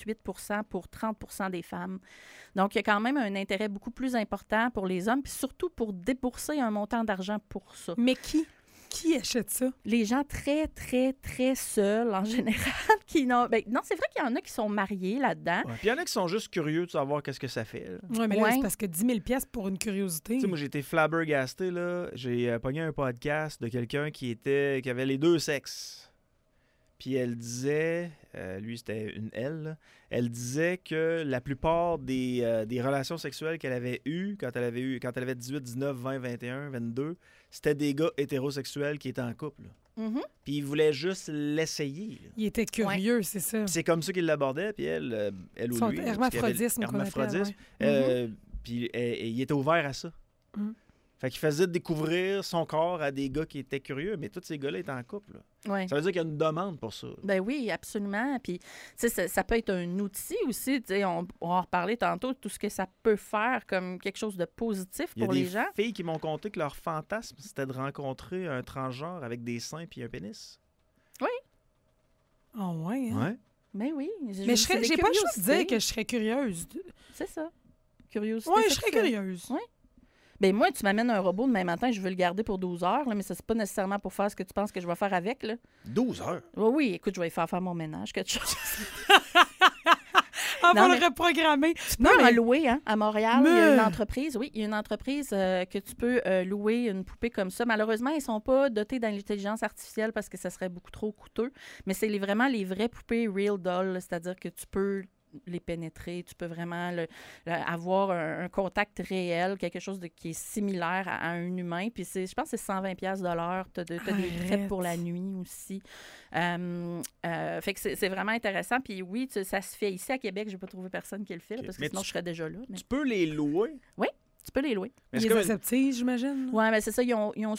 48% pour 30% des femmes. Donc, il y a quand même un intérêt beaucoup plus important pour les hommes, puis surtout pour débourser un montant d'argent pour ça. Mais qui achète ça? Les gens très, très, très seuls, en général, qui n'ont... Ben, non, c'est vrai qu'il y en a qui sont mariés là-dedans. Ouais. Puis il y en a qui sont juste curieux de savoir qu'est-ce que ça fait. Oui, mais là, c'est parce que 10 000 $ pour une curiosité. Tu sais, moi, j'ai été flabbergasté, là. J'ai pogné un podcast de quelqu'un qui avait les deux sexes. Puis elle disait, lui c'était une elle, là, elle disait que la plupart des relations sexuelles qu'elle avait eues quand elle avait 18, 19, 20, 21, 22, c'était des gars hétérosexuels qui étaient en couple. Mm-hmm. Puis ils voulaient juste l'essayer. Là. Il était curieux, c'est ça. Puis c'est comme ça qu'il l'abordait, puis elle ou lui. Hermaphrodisme. Puis il était ouvert à ça. Fait qu'il faisait découvrir son corps à des gars qui étaient curieux, mais tous ces gars-là étaient en couple. Ouais. Ça veut dire qu'il y a une demande pour ça. Ben oui, absolument. Puis, tu sais, ça peut être un outil aussi. Tu sais, on va en reparler tantôt, tout ce que ça peut faire comme quelque chose de positif pour les gens. Il y a des filles qui m'ont conté que leur fantasme, c'était de rencontrer un transgenre avec des seins puis un pénis. Oui. Ah ouais, hein? Ouais. Mais oui. Mais j'ai pas le choix de dire que je serais curieuse. C'est ça. Curiosité. Oui, je serais curieuse. Oui. Ben moi, tu m'amènes un robot demain matin, je veux le garder pour 12 heures, là, mais ça, c'est pas nécessairement pour faire ce que tu penses que je vais faire avec. Là. 12 heures? Oui, écoute, je vais y faire mon ménage, quelque chose. On va le reprogrammer. Tu peux en louer, hein, à Montréal. Il y a une entreprise, il y a une entreprise que tu peux louer une poupée comme ça. Malheureusement, ils ne sont pas dotés d'intelligence artificielle parce que ça serait beaucoup trop coûteux. Mais c'est vraiment les vraies poupées real doll, c'est-à-dire que tu peux les pénétrer, tu peux vraiment avoir un contact réel, quelque chose qui est similaire à un humain. Puis je pense que c'est 120$ de l'heure. Tu as des frais pour la nuit aussi. Fait que c'est vraiment intéressant. Puis oui, ça se fait ici à Québec. Je n'ai pas trouvé personne qui le fait, parce que sinon je serais déjà là. Mais... Tu peux les louer? Oui. Tu peux les louer. Les aseptisent, j'imagine? Oui, mais c'est ça. Ils ont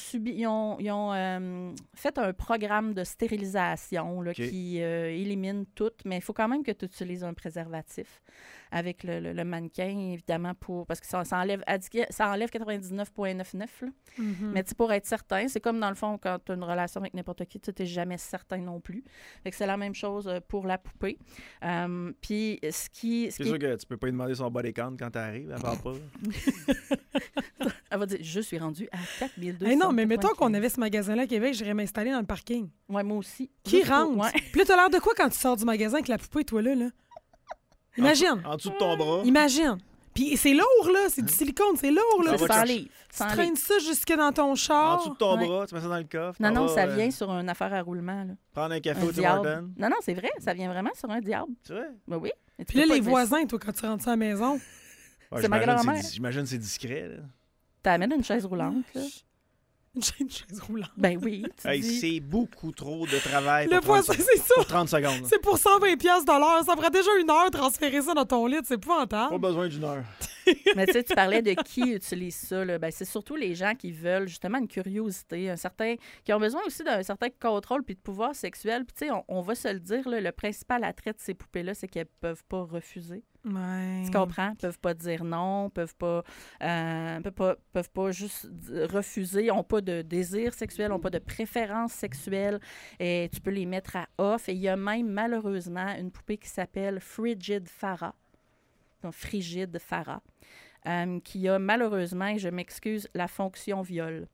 fait un programme de stérilisation là, qui élimine tout, mais il faut quand même que tu utilises un préservatif avec le mannequin, évidemment, parce que ça enlève 99,99. Mais pour être certain, c'est comme dans le fond, quand tu as une relation avec n'importe qui, tu n'es jamais certain non plus. Fait que c'est la même chose pour la poupée. Puis c'est sûr que tu peux pas lui demander son body count quand tu arrives, elle parle pas. Elle va dire, je suis rendue à 4200. Hey non, mais mettons qu'on avait ce magasin-là à Québec, j'irais m'installer dans le parking. Oui, moi aussi. Qui rentre? Ouais. Puis là, t'as l'air de quoi quand tu sors du magasin avec la poupée, toi, là? Imagine. En dessous de ton bras. Imagine. Puis c'est lourd, là. C'est du silicone, c'est lourd, là. C'est sans livre. Tu traînes ça jusque dans ton char. En dessous de ton bras, tu mets ça dans le coffre. Non, ça vient sur une affaire à roulement, là. Prendre un café au Tim Hortons. Non, c'est vrai. Ça vient vraiment sur un diable. C'est vrai? Ben oui. Puis là, les voisins, toi, quand tu rentres à la maison... C'est ma grand-mère. J'imagine que c'est discret, là. T'amènes une chaise roulante, là. Une chaise roulante. Ben oui. C'est beaucoup trop de travail le voisin, c'est ça. Pour 30 secondes. C'est pour 120$ de l'heure. Ça prend déjà 1 heure de transférer ça dans ton lit. C'est épouvantable. Pas besoin d'une heure. Mais tu sais, tu parlais de qui utilise ça. Là. Ben, c'est surtout les gens qui veulent justement une curiosité, qui ont besoin aussi d'un certain contrôle puis de pouvoir sexuel. Puis tu sais, on va se le dire, là, le principal attrait de ces poupées-là, c'est qu'elles peuvent pas refuser. Ouais. Tu comprends? Ils peuvent pas dire non, peuvent pas juste refuser, n'ont pas de désir sexuel, n'ont pas de préférence sexuelle. Et tu peux les mettre à off. Et il y a même, malheureusement, une poupée qui s'appelle Frigid Farah. Donc, Frigid Farah. Qui a malheureusement, et je m'excuse, la fonction viol.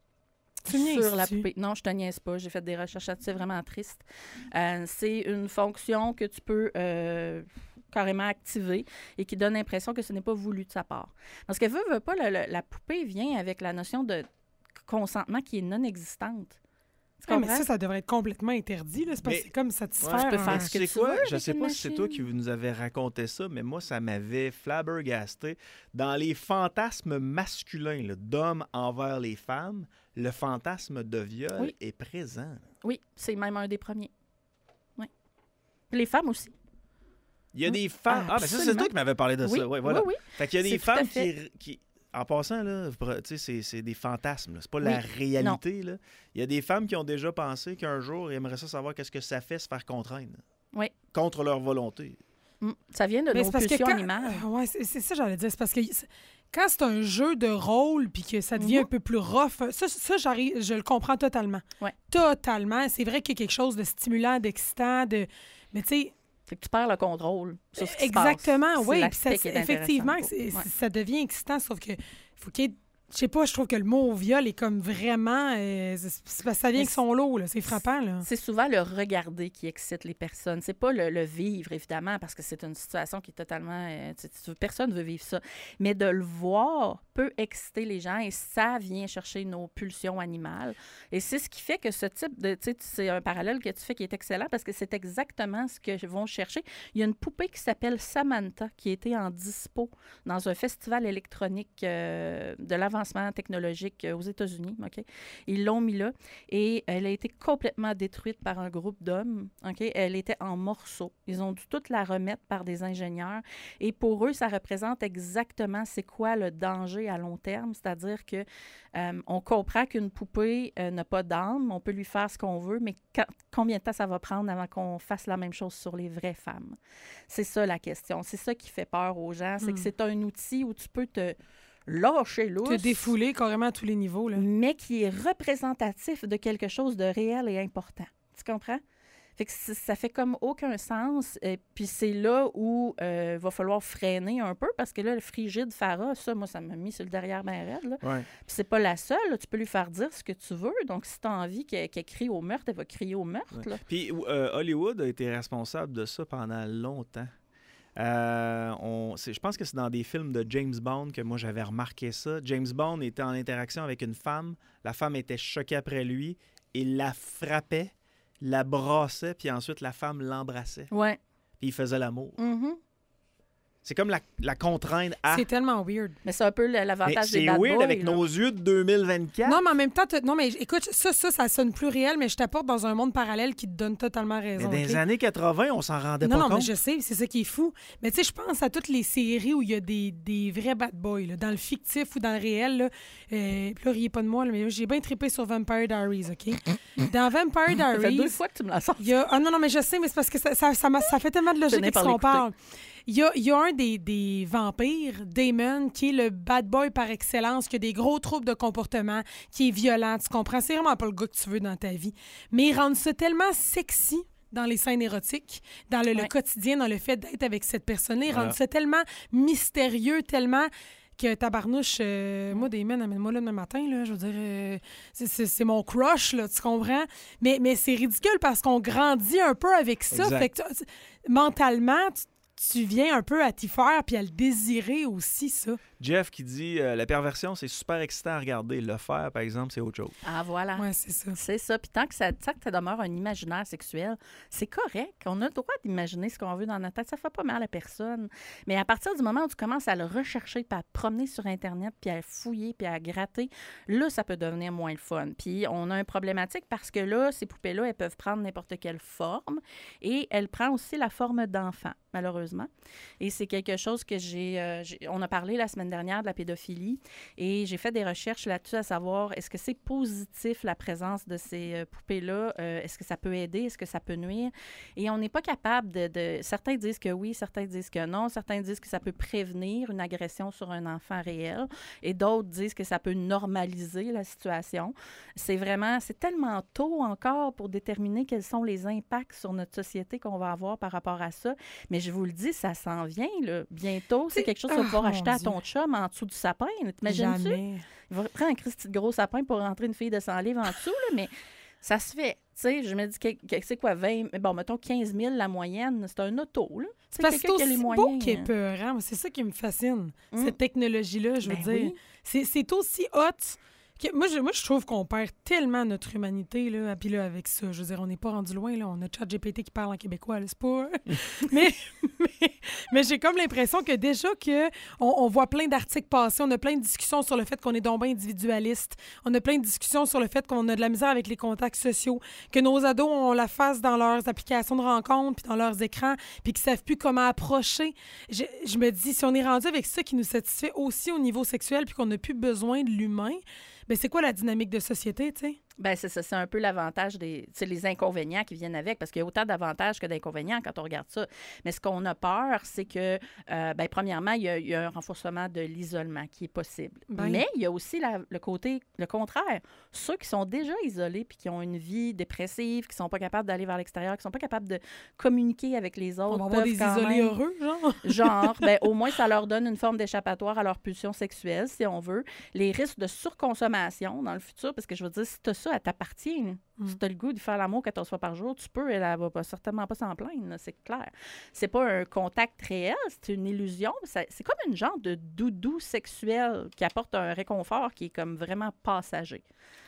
Sur la poupée. Non, je te niaise pas. J'ai fait des recherches là-dessus. C'est vraiment triste. C'est une fonction que tu peux carrément activer et qui donne l'impression que ce n'est pas voulu de sa part. Parce qu'elle veut pas, la poupée vient avec la notion de consentement qui est non existante. Mais ça devrait être complètement interdit. Là. C'est parce que c'est comme satisfaire. Tu peux faire ce que tu veux. Je sais pas si c'est toi qui nous avais raconté ça, mais moi, ça m'avait flabbergasté. Dans les fantasmes masculins d'hommes envers les femmes, le fantasme de viol est présent. Oui, c'est même un des premiers. Oui. Les femmes aussi. Il y a des femmes... Ah, ben ça, c'est toi qui m'avais parlé de ça. Ouais, voilà. Oui. Fait qu'il y a des femmes qui... En passant, là, c'est des fantasmes. Là. C'est pas la réalité. Là. Il y a des femmes qui ont déjà pensé qu'un jour, ils aimeraient ça savoir qu'est-ce que ça fait se faire contraindre. Oui. Contre leur volonté. Ça vient de nos pulsions animales. Oui, c'est ça j'allais dire. C'est parce que quand c'est un jeu de rôle puis que ça devient un peu plus rough, ça je le comprends totalement. Ouais. Totalement. C'est vrai qu'il y a quelque chose de stimulant, d'excitant, mais tu sais... C'est que tu perds le contrôle sur ce qui exactement, se passe. oui. Effectivement, ça devient excitant, sauf que faut qu'il y ait... Je sais pas, je trouve que le mot viol est comme vraiment... ça vient avec son lot, là. C'est frappant. Là. C'est souvent le regarder qui excite les personnes. C'est pas le vivre, évidemment, parce que c'est une situation qui est totalement... personne ne veut vivre ça. Mais de le voir peut exciter les gens et ça vient chercher nos pulsions animales. Et c'est ce qui fait que ce type de... C'est un parallèle que tu fais qui est excellent parce que c'est exactement ce que vont chercher. Il y a une poupée qui s'appelle Samantha qui a été en dispo dans un festival électronique de l'avant avancement technologique aux États-Unis. OK? Ils l'ont mis là et elle a été complètement détruite par un groupe d'hommes. OK? Elle était en morceaux. Ils ont dû toute la remettre par des ingénieurs et pour eux, ça représente exactement c'est quoi le danger à long terme, c'est-à-dire que on comprend qu'une poupée n'a pas d'âme, on peut lui faire ce qu'on veut, mais combien de temps ça va prendre avant qu'on fasse la même chose sur les vraies femmes? C'est ça la question. C'est ça qui fait peur aux gens, c'est que c'est un outil où tu peux te lâcher lousse. Te défouler carrément à tous les niveaux. Là. Mais qui est représentatif de quelque chose de réel et important. Tu comprends? Fait que ça fait comme aucun sens. Puis c'est là où il va falloir freiner un peu parce que là, le frigide Farah, ça, moi, ça m'a mis sur le derrière bien raide. Là. Ouais. Puis c'est pas la seule. Là. Tu peux lui faire dire ce que tu veux. Donc, si tu as envie qu'elle crie au meurtre, elle va crier au meurtre. Ouais. Là. Puis Hollywood a été responsable de ça pendant longtemps. Je pense que c'est dans des films de James Bond que moi j'avais remarqué ça. James Bond était en interaction avec une femme. La femme était choquée après lui. Il la frappait, la brassait, puis ensuite la femme l'embrassait. Ouais. Puis il faisait l'amour. Mm-hmm. C'est comme la contrainte à... C'est tellement weird. Mais c'est un peu l'avantage des bad C'est weird boys, avec là. nos yeux de 2024. Non, mais en même temps, non, mais écoute, ça sonne plus réel, mais je t'apporte dans un monde parallèle qui te donne totalement Mais raison. dans les OK? années 80, on s'en rendait Non, pas non, mais compte. je sais, c'est ça qui est fou. Mais tu sais, je pense à toutes les séries où il y a des vrais bad boys, là, dans le fictif ou dans le réel. Là, puis là, riez pas de moi, là, mais j'ai bien trippé sur Vampire Diaries, OK? Dans Vampire Ça fait 2 Diaries, fois que tu me la sors. il y a... Ah non, mais je sais, mais c'est parce que ça fait tellement de logique Tenez avec ce par qu'on l'écouter. parle. Il y a un des vampires, Damon, qui est le bad boy par excellence, qui a des gros troubles de comportement, qui est violent, tu comprends? C'est vraiment pas le gars que tu veux dans ta vie. Mais ils rendent ça tellement sexy dans les scènes érotiques, dans le quotidien, dans le fait d'être avec cette personne-là. Ils rendent ça tellement mystérieux, tellement... que tabarnouche, moi, Damon, amène-moi là demain matin, là, je veux dire, c'est mon crush, là, tu comprends? Mais c'est ridicule parce qu'on grandit un peu avec ça. Exact. Fait que mentalement, tu viens un peu à t'y faire puis à le désirer aussi, ça. Jeff qui dit la perversion, c'est super excitant à regarder. Le faire, par exemple, c'est autre chose. Ah, voilà. Ouais, c'est ça. C'est ça. Puis tant que ça demeure un imaginaire sexuel, c'est correct. On a le droit d'imaginer ce qu'on veut dans notre tête. Ça fait pas mal à personne. Mais à partir du moment où tu commences à le rechercher, puis à te promener sur Internet, puis à fouiller, puis à gratter, là, ça peut devenir moins le fun. Puis on a une problématique parce que là, ces poupées-là, elles peuvent prendre n'importe quelle forme et elles prennent aussi la forme d'enfant, malheureusement. Et c'est quelque chose que on a parlé la semaine dernière de la pédophilie et j'ai fait des recherches là-dessus à savoir est-ce que c'est positif la présence de ces poupées-là? Est-ce que ça peut aider? Est-ce que ça peut nuire? Et on n'est pas capable de... Certains disent que oui, certains disent que non, certains disent que ça peut prévenir une agression sur un enfant réel et d'autres disent que ça peut normaliser la situation. C'est tellement tôt encore pour déterminer quels sont les impacts sur notre société qu'on va avoir par rapport à ça. Mais je vous le dis, ça s'en vient, là. Bientôt, c'est quelque chose que tu vas pouvoir acheter à ton chum en dessous du sapin. T'imagines-tu? Jamais. Il va prendre un Christy de gros sapin pour rentrer une fille de 100 livres en dessous, là, mais ça se fait. Tu sais, je me dis, c'est quoi, 20... Bon, mettons 15 000 la moyenne, c'est un auto, là. C'est parce que c'est quelqu'un qui a les aussi moyens. beau qui est peurant. C'est ça qui me fascine, cette technologie-là, je veux dire. Oui. C'est aussi hot... Moi, je trouve qu'on perd tellement notre humanité, là, puis là, avec ça. Je veux dire, on n'est pas rendu loin, là. On a ChatGPT qui parle en québécois, là, c'est pas... mais j'ai comme l'impression que déjà on voit plein d'articles passer, on a plein de discussions sur le fait qu'on est donc bien individualiste, on a plein de discussions sur le fait qu'on a de la misère avec les contacts sociaux, que nos ados ont la face dans leurs applications de rencontres puis dans leurs écrans, puis qu'ils savent plus comment approcher. Je me dis, si on est rendu avec ça qui nous satisfait aussi au niveau sexuel puis qu'on n'a plus besoin de l'humain, bien, c'est quoi la dynamique de société, tu sais? Bien, c'est ça. C'est un peu l'avantage les inconvénients qui viennent avec, parce qu'il y a autant d'avantages que d'inconvénients quand on regarde ça. Mais ce qu'on a peur, c'est que, premièrement, il y a un renforcement de l'isolement qui est possible. Ben. Mais il y a aussi le contraire. Ceux qui sont déjà isolés puis qui ont une vie dépressive, qui sont pas capables d'aller vers l'extérieur, qui sont pas capables de communiquer avec les autres. On va avoir des isolés heureux, genre? Genre, au moins, ça leur donne une forme d'échappatoire à leur pulsion sexuelle, si on veut. Les risques de surconsommation dans le futur, parce que je veux dire, si tu as ça, elle t'appartient. Si tu as le goût de faire l'amour 14 fois par jour, tu peux, elle va certainement pas s'en plaindre, là, c'est clair. C'est pas un contact réel, c'est une illusion. C'est comme une genre de doudou sexuel qui apporte un réconfort qui est comme vraiment passager.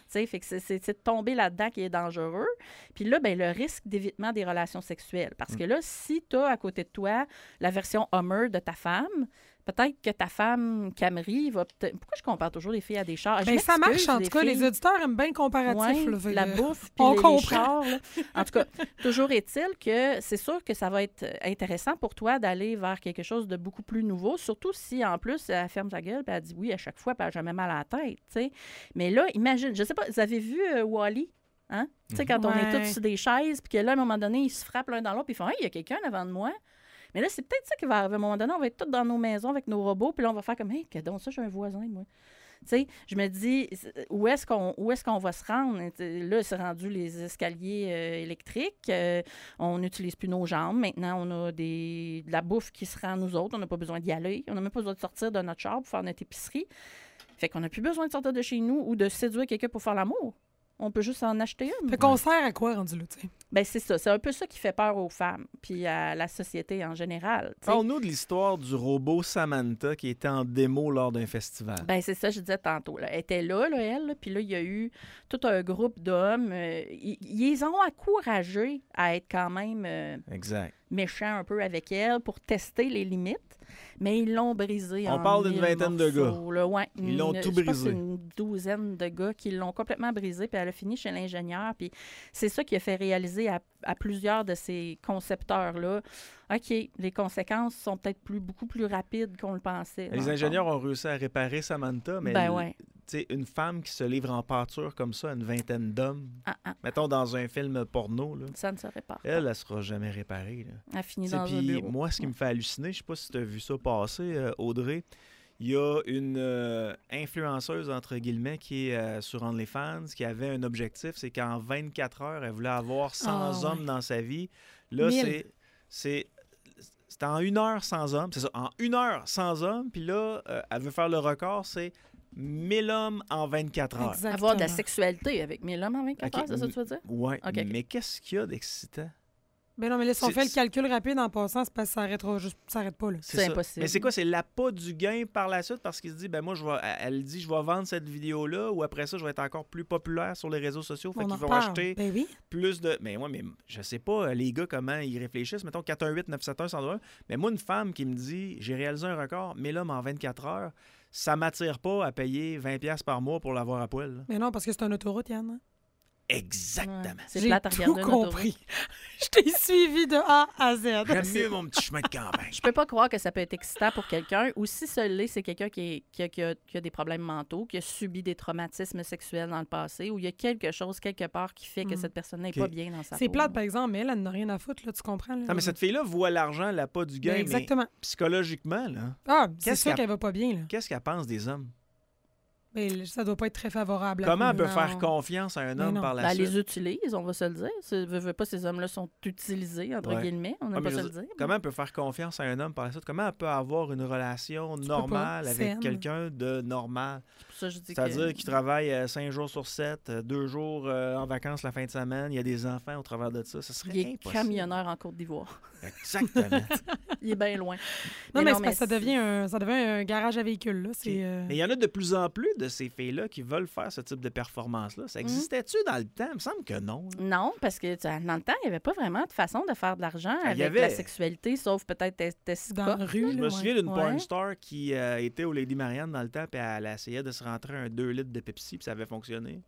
Fait que c'est de tomber là-dedans qui est dangereux. Puis là, ben, le risque d'évitement des relations sexuelles. Parce que là, si tu as à côté de toi la version Hummer de ta femme, peut-être que ta femme, Camry, va peut-être... Pourquoi je compare toujours les filles à des chars? Ben, ça marche, en tout cas. Les auditeurs aiment bien le comparatif. Ouais, la bouffe, puis les chars. Là. En tout cas, toujours est-il que c'est sûr que ça va être intéressant pour toi d'aller vers quelque chose de beaucoup plus nouveau, surtout si, en plus, elle ferme sa gueule et elle dit oui à chaque fois, puis elle n'a jamais mal à la tête. T'sais. Mais là, imagine, je sais pas, vous avez vu Wall-E? Hein? Tu sais, quand on est tous sur des chaises, puis que là, à un moment donné, ils se frappent l'un dans l'autre, puis ils font « Hey, il y a quelqu'un devant de moi. » Mais là, c'est peut-être ça qui va arriver. À un moment donné, on va être tous dans nos maisons avec nos robots, puis là, on va faire comme « Hey, que donc ça, j'ai un voisin, moi. » Tu sais, je me dis, où est-ce qu'on va se rendre? Là, c'est rendu les escaliers électriques. On n'utilise plus nos jambes. Maintenant, on a de la bouffe qui se rend à nous autres. On n'a pas besoin d'y aller. On n'a même pas besoin de sortir de notre char pour faire notre épicerie. Fait qu'on n'a plus besoin de sortir de chez nous ou de séduire quelqu'un pour faire l'amour. On peut juste en acheter une. Fait qu'on sert à quoi rendu là, tu sais? Ben c'est ça. C'est un peu ça qui fait peur aux femmes puis à la société en général. Parle-nous de l'histoire du robot Samantha qui était en démo lors d'un festival. Ben c'est ça, je disais tantôt. Là. Elle était là, elle. Puis là, il y a eu tout un groupe d'hommes. Ils les ont encouragés à être quand même méchants un peu avec elle pour tester les limites. Mais ils l'ont brisé. On parle d'une vingtaine de gars. Ouais, ils l'ont tout brisé. Je pense que c'est une douzaine de gars qui l'ont complètement brisé. Puis elle a fini chez l'ingénieur. Puis c'est ça qui a fait réaliser à plusieurs de ces concepteurs-là, OK, les conséquences sont peut-être beaucoup plus rapides qu'on le pensait. Les ingénieurs ont réussi à réparer Samantha, mais une femme qui se livre en pâture comme ça à une vingtaine d'hommes, mettons dans un film porno, là, ça ne se répare pas. Elle ne sera jamais réparée. Là. Elle finit dans un bureau. Moi, ce qui me fait halluciner, je ne sais pas si tu as vu ça passer, Audrey, il y a une influenceuse, entre guillemets, qui est sur OnlyFans, qui avait un objectif, c'est qu'en 24 heures, elle voulait avoir 100 hommes dans sa vie. Là, c'est en 1 heure sans hommes. C'est ça, en 1 heure sans hommes. Puis là, elle veut faire le record, c'est 1000 hommes en 24 heures. Exactement. Avoir de la sexualité avec 1000 hommes en 24 heures, c'est ça que tu veux dire? Oui, mais qu'est-ce qu'il y a d'excitant? Ben non, mais là, si on fait le calcul rapide en passant, c'est parce que ça s'arrête pas. Là. C'est impossible. Mais c'est quoi? C'est l'appât du gain par la suite parce qu'il se dit, ben moi, elle dit, je vais vendre cette vidéo-là ou après ça, je vais être encore plus populaire sur les réseaux sociaux. Fait qu'ils vont acheter plus de... Mais moi, je sais pas, les gars, comment ils réfléchissent. Mettons 418-971-102. Mais moi, une femme qui me dit, j'ai réalisé un record, 1000 hommes en 24 heures, ça m'attire pas à payer 20$ par mois pour l'avoir à poil. Là. Mais non, parce que c'est un autoroute, Yann. Hein? Exactement. Ouais, c'est plate à regarder. J'ai tout compris. Je t'ai suivi de A à Z. J'aime mieux mon petit chemin de campagne. Je peux pas croire que ça peut être excitant pour quelqu'un. Ou si c'est quelqu'un qui a des problèmes mentaux, qui a subi des traumatismes sexuels dans le passé, ou il y a quelque chose, quelque part, qui fait que cette personne n'est pas bien dans sa peau. C'est plate, par exemple, mais elle n'a rien à foutre, là, tu comprends? Là? Non, mais cette fille-là voit l'argent, l'appât du gain. Exactement. Mais psychologiquement, là. C'est sûr qu'elle va pas bien, là. Qu'est-ce qu'elle pense des hommes? Mais ça doit pas être très favorable. Comment elle peut faire confiance à un homme par la suite? Elle les utilise, on va se le dire. Pas, ces hommes-là sont utilisés, entre guillemets, on n'a pas se le dire. Comment elle peut faire confiance à un homme par la suite? Comment elle peut avoir une relation normale avec quelqu'un de normal? C'est-à-dire qu'il travaille 5 jours sur 7, 2 jours en vacances la fin de semaine, il y a des enfants au travers de ça. Ça serait impossible. Il est camionneur en Côte d'Ivoire. Exactement. Il est bien loin. Non, mais c'est parce que ça devient un garage à véhicules. Là. Mais il y en a de plus en plus de ces filles-là qui veulent faire ce type de performance-là. Ça existait-tu dans le temps? Il me semble que non. Là. Non, parce que dans le temps, il n'y avait pas vraiment de façon de faire de l'argent avec la sexualité, sauf peut-être Tessica. Dans la rue. Je me souviens d'une porn star qui était au Lady Marianne dans le temps, puis elle essayait de se rentrer un 2 litres de Pepsi, puis ça avait fonctionné.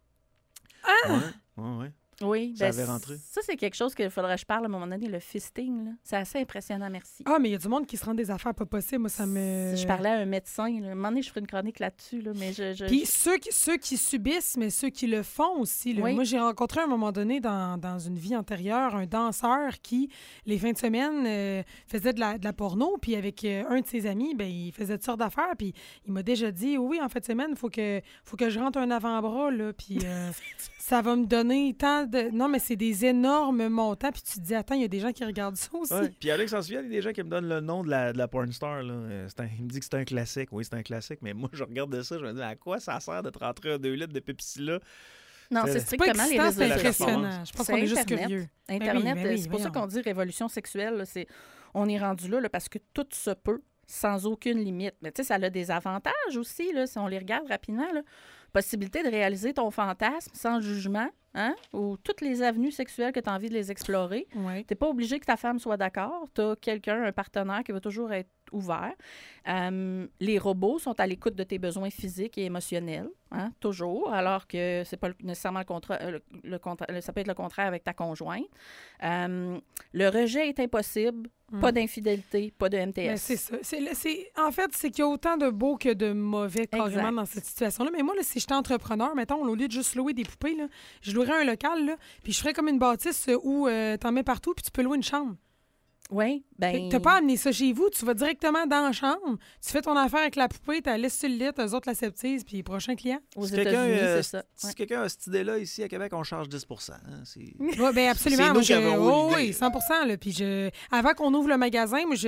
Ah! Ouais. Oui, ça avait rentré. Ça, c'est quelque chose qu'il faudrait que je parle à un moment donné, le fisting. Là. C'est assez impressionnant, merci. Ah, mais il y a du monde qui se rend des affaires pas possibles. Moi, ça me... Je parlais à un médecin. Là. À un moment donné, je ferai une chronique là-dessus. Là, mais Puis ceux qui subissent, mais ceux qui le font aussi. Là. Oui. Moi, j'ai rencontré à un moment donné dans une vie antérieure un danseur qui, les fins de semaine, faisait de la porno. Puis avec un de ses amis, ben, il faisait toutes sortes d'affaires. Puis il m'a déjà dit, oui, en fin de semaine, il faut que je rentre un avant-bras. Là, puis ça va me donner tant de... Non, mais c'est des énormes montants. Puis tu te dis, attends, il y a des gens qui regardent ça aussi. Ouais. Puis Alex, en souvient, il y a des gens qui me donnent le nom de la porn star. Là. Il me dit que c'est un classique. Oui, c'est un classique. Mais moi, je regarde ça, je me dis, à quoi ça sert de te rentrer un 2 litres de Pepsi là? Non, c'est strictement les réseaux sociaux. C'est impressionnant. Je pense qu'on est juste curieux. Internet, c'est pour ça qu'on dit révolution sexuelle. Là, on est rendu là parce que tout se peut sans aucune limite. Mais tu sais, ça a des avantages aussi, là, si on les regarde rapidement. Là. possibilité de réaliser ton fantasme sans jugement, hein? Ou toutes les avenues sexuelles que tu as envie de les explorer. Ouais. Tu n'es pas obligé que ta femme soit d'accord. Tu as quelqu'un, un partenaire qui va toujours être ouvert. Les robots sont à l'écoute de tes besoins physiques et émotionnels, hein, toujours, alors que c'est pas nécessairement ça peut être le contraire avec ta conjointe. Le rejet est impossible. Pas d'infidélité, pas de MTS. Mais c'est ça. En fait, c'est qu'il y a autant de beau que de mauvais carrément dans cette situation-là. Mais moi, là, si j'étais entrepreneur, mettons, au lieu de juste louer des poupées, là, je louerais un local, là, puis je ferais comme une bâtisse où t'en mets partout, puis tu peux louer une chambre. Oui, bien... T'as pas amené ça chez vous, tu vas directement dans la chambre, tu fais ton affaire avec la poupée, t'as laissé sur le lit, eux autres l'acceptisent, puis prochain client. Aux États-Unis, c'est ça. Si quelqu'un a cette idée-là, ici à Québec, on charge 10 hein, Oui, bien absolument. C'est nous qui avons eu l'idée. Oui, 100 là. Puis avant qu'on ouvre le magasin, moi,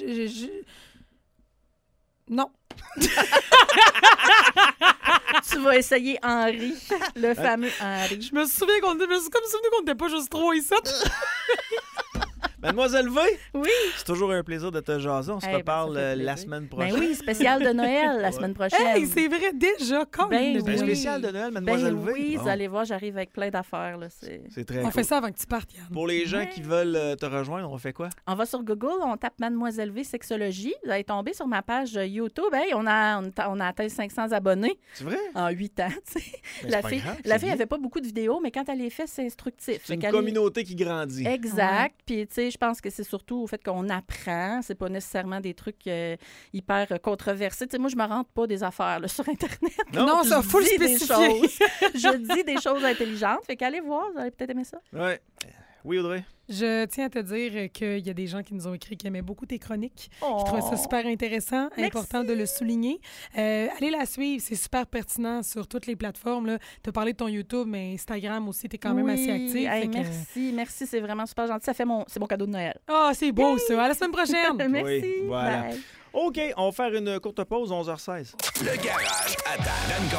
non. Tu vas essayer Henri, le fameux Henri. Je me souviens qu'on n'était pas juste 3 ici. Mademoiselle V? Oui. C'est toujours un plaisir de te jaser. On se reparle la semaine prochaine. Ben oui, spécial de Noël la semaine prochaine. Hey, c'est vrai, déjà, comme un spécial de Noël, Mademoiselle V? Oui, vous allez voir, j'arrive avec plein d'affaires. Là. C'est très cool. On fait ça avant que tu partes, Yann. Pour les gens qui veulent te rejoindre, on fait quoi? On va sur Google, on tape Mademoiselle V Sexologie. Vous allez tomber sur ma page YouTube. Hey, on a atteint 500 abonnés. C'est vrai? En 8 ans. La fille n'avait pas beaucoup de vidéos, mais quand elle les fait, c'est instructif. C'est une communauté qui grandit. Exact. Puis, tu sais, je pense que c'est surtout au fait qu'on apprend. C'est pas nécessairement des trucs hyper controversés. Tu sais, moi, je me rentre pas des affaires là, sur Internet. Non, ça faut le spécifier. Je dis des choses intelligentes. Fait qu'allez voir, vous allez peut-être aimer ça. Ouais. Oui, Audrey? Je tiens à te dire qu'il y a des gens qui nous ont écrit qui aimaient beaucoup tes chroniques, qui trouvaient ça super intéressant, important de le souligner. Allez la suivre, c'est super pertinent sur toutes les plateformes. Tu as parlé de ton YouTube, mais Instagram aussi, tu es quand même assez actif. Merci, c'est vraiment super gentil. C'est mon cadeau de Noël. Ah, c'est beau ça. À la semaine prochaine. Merci. Oui, voilà. Bye. OK, on va faire une courte pause, 11h16. Le garage à Dan.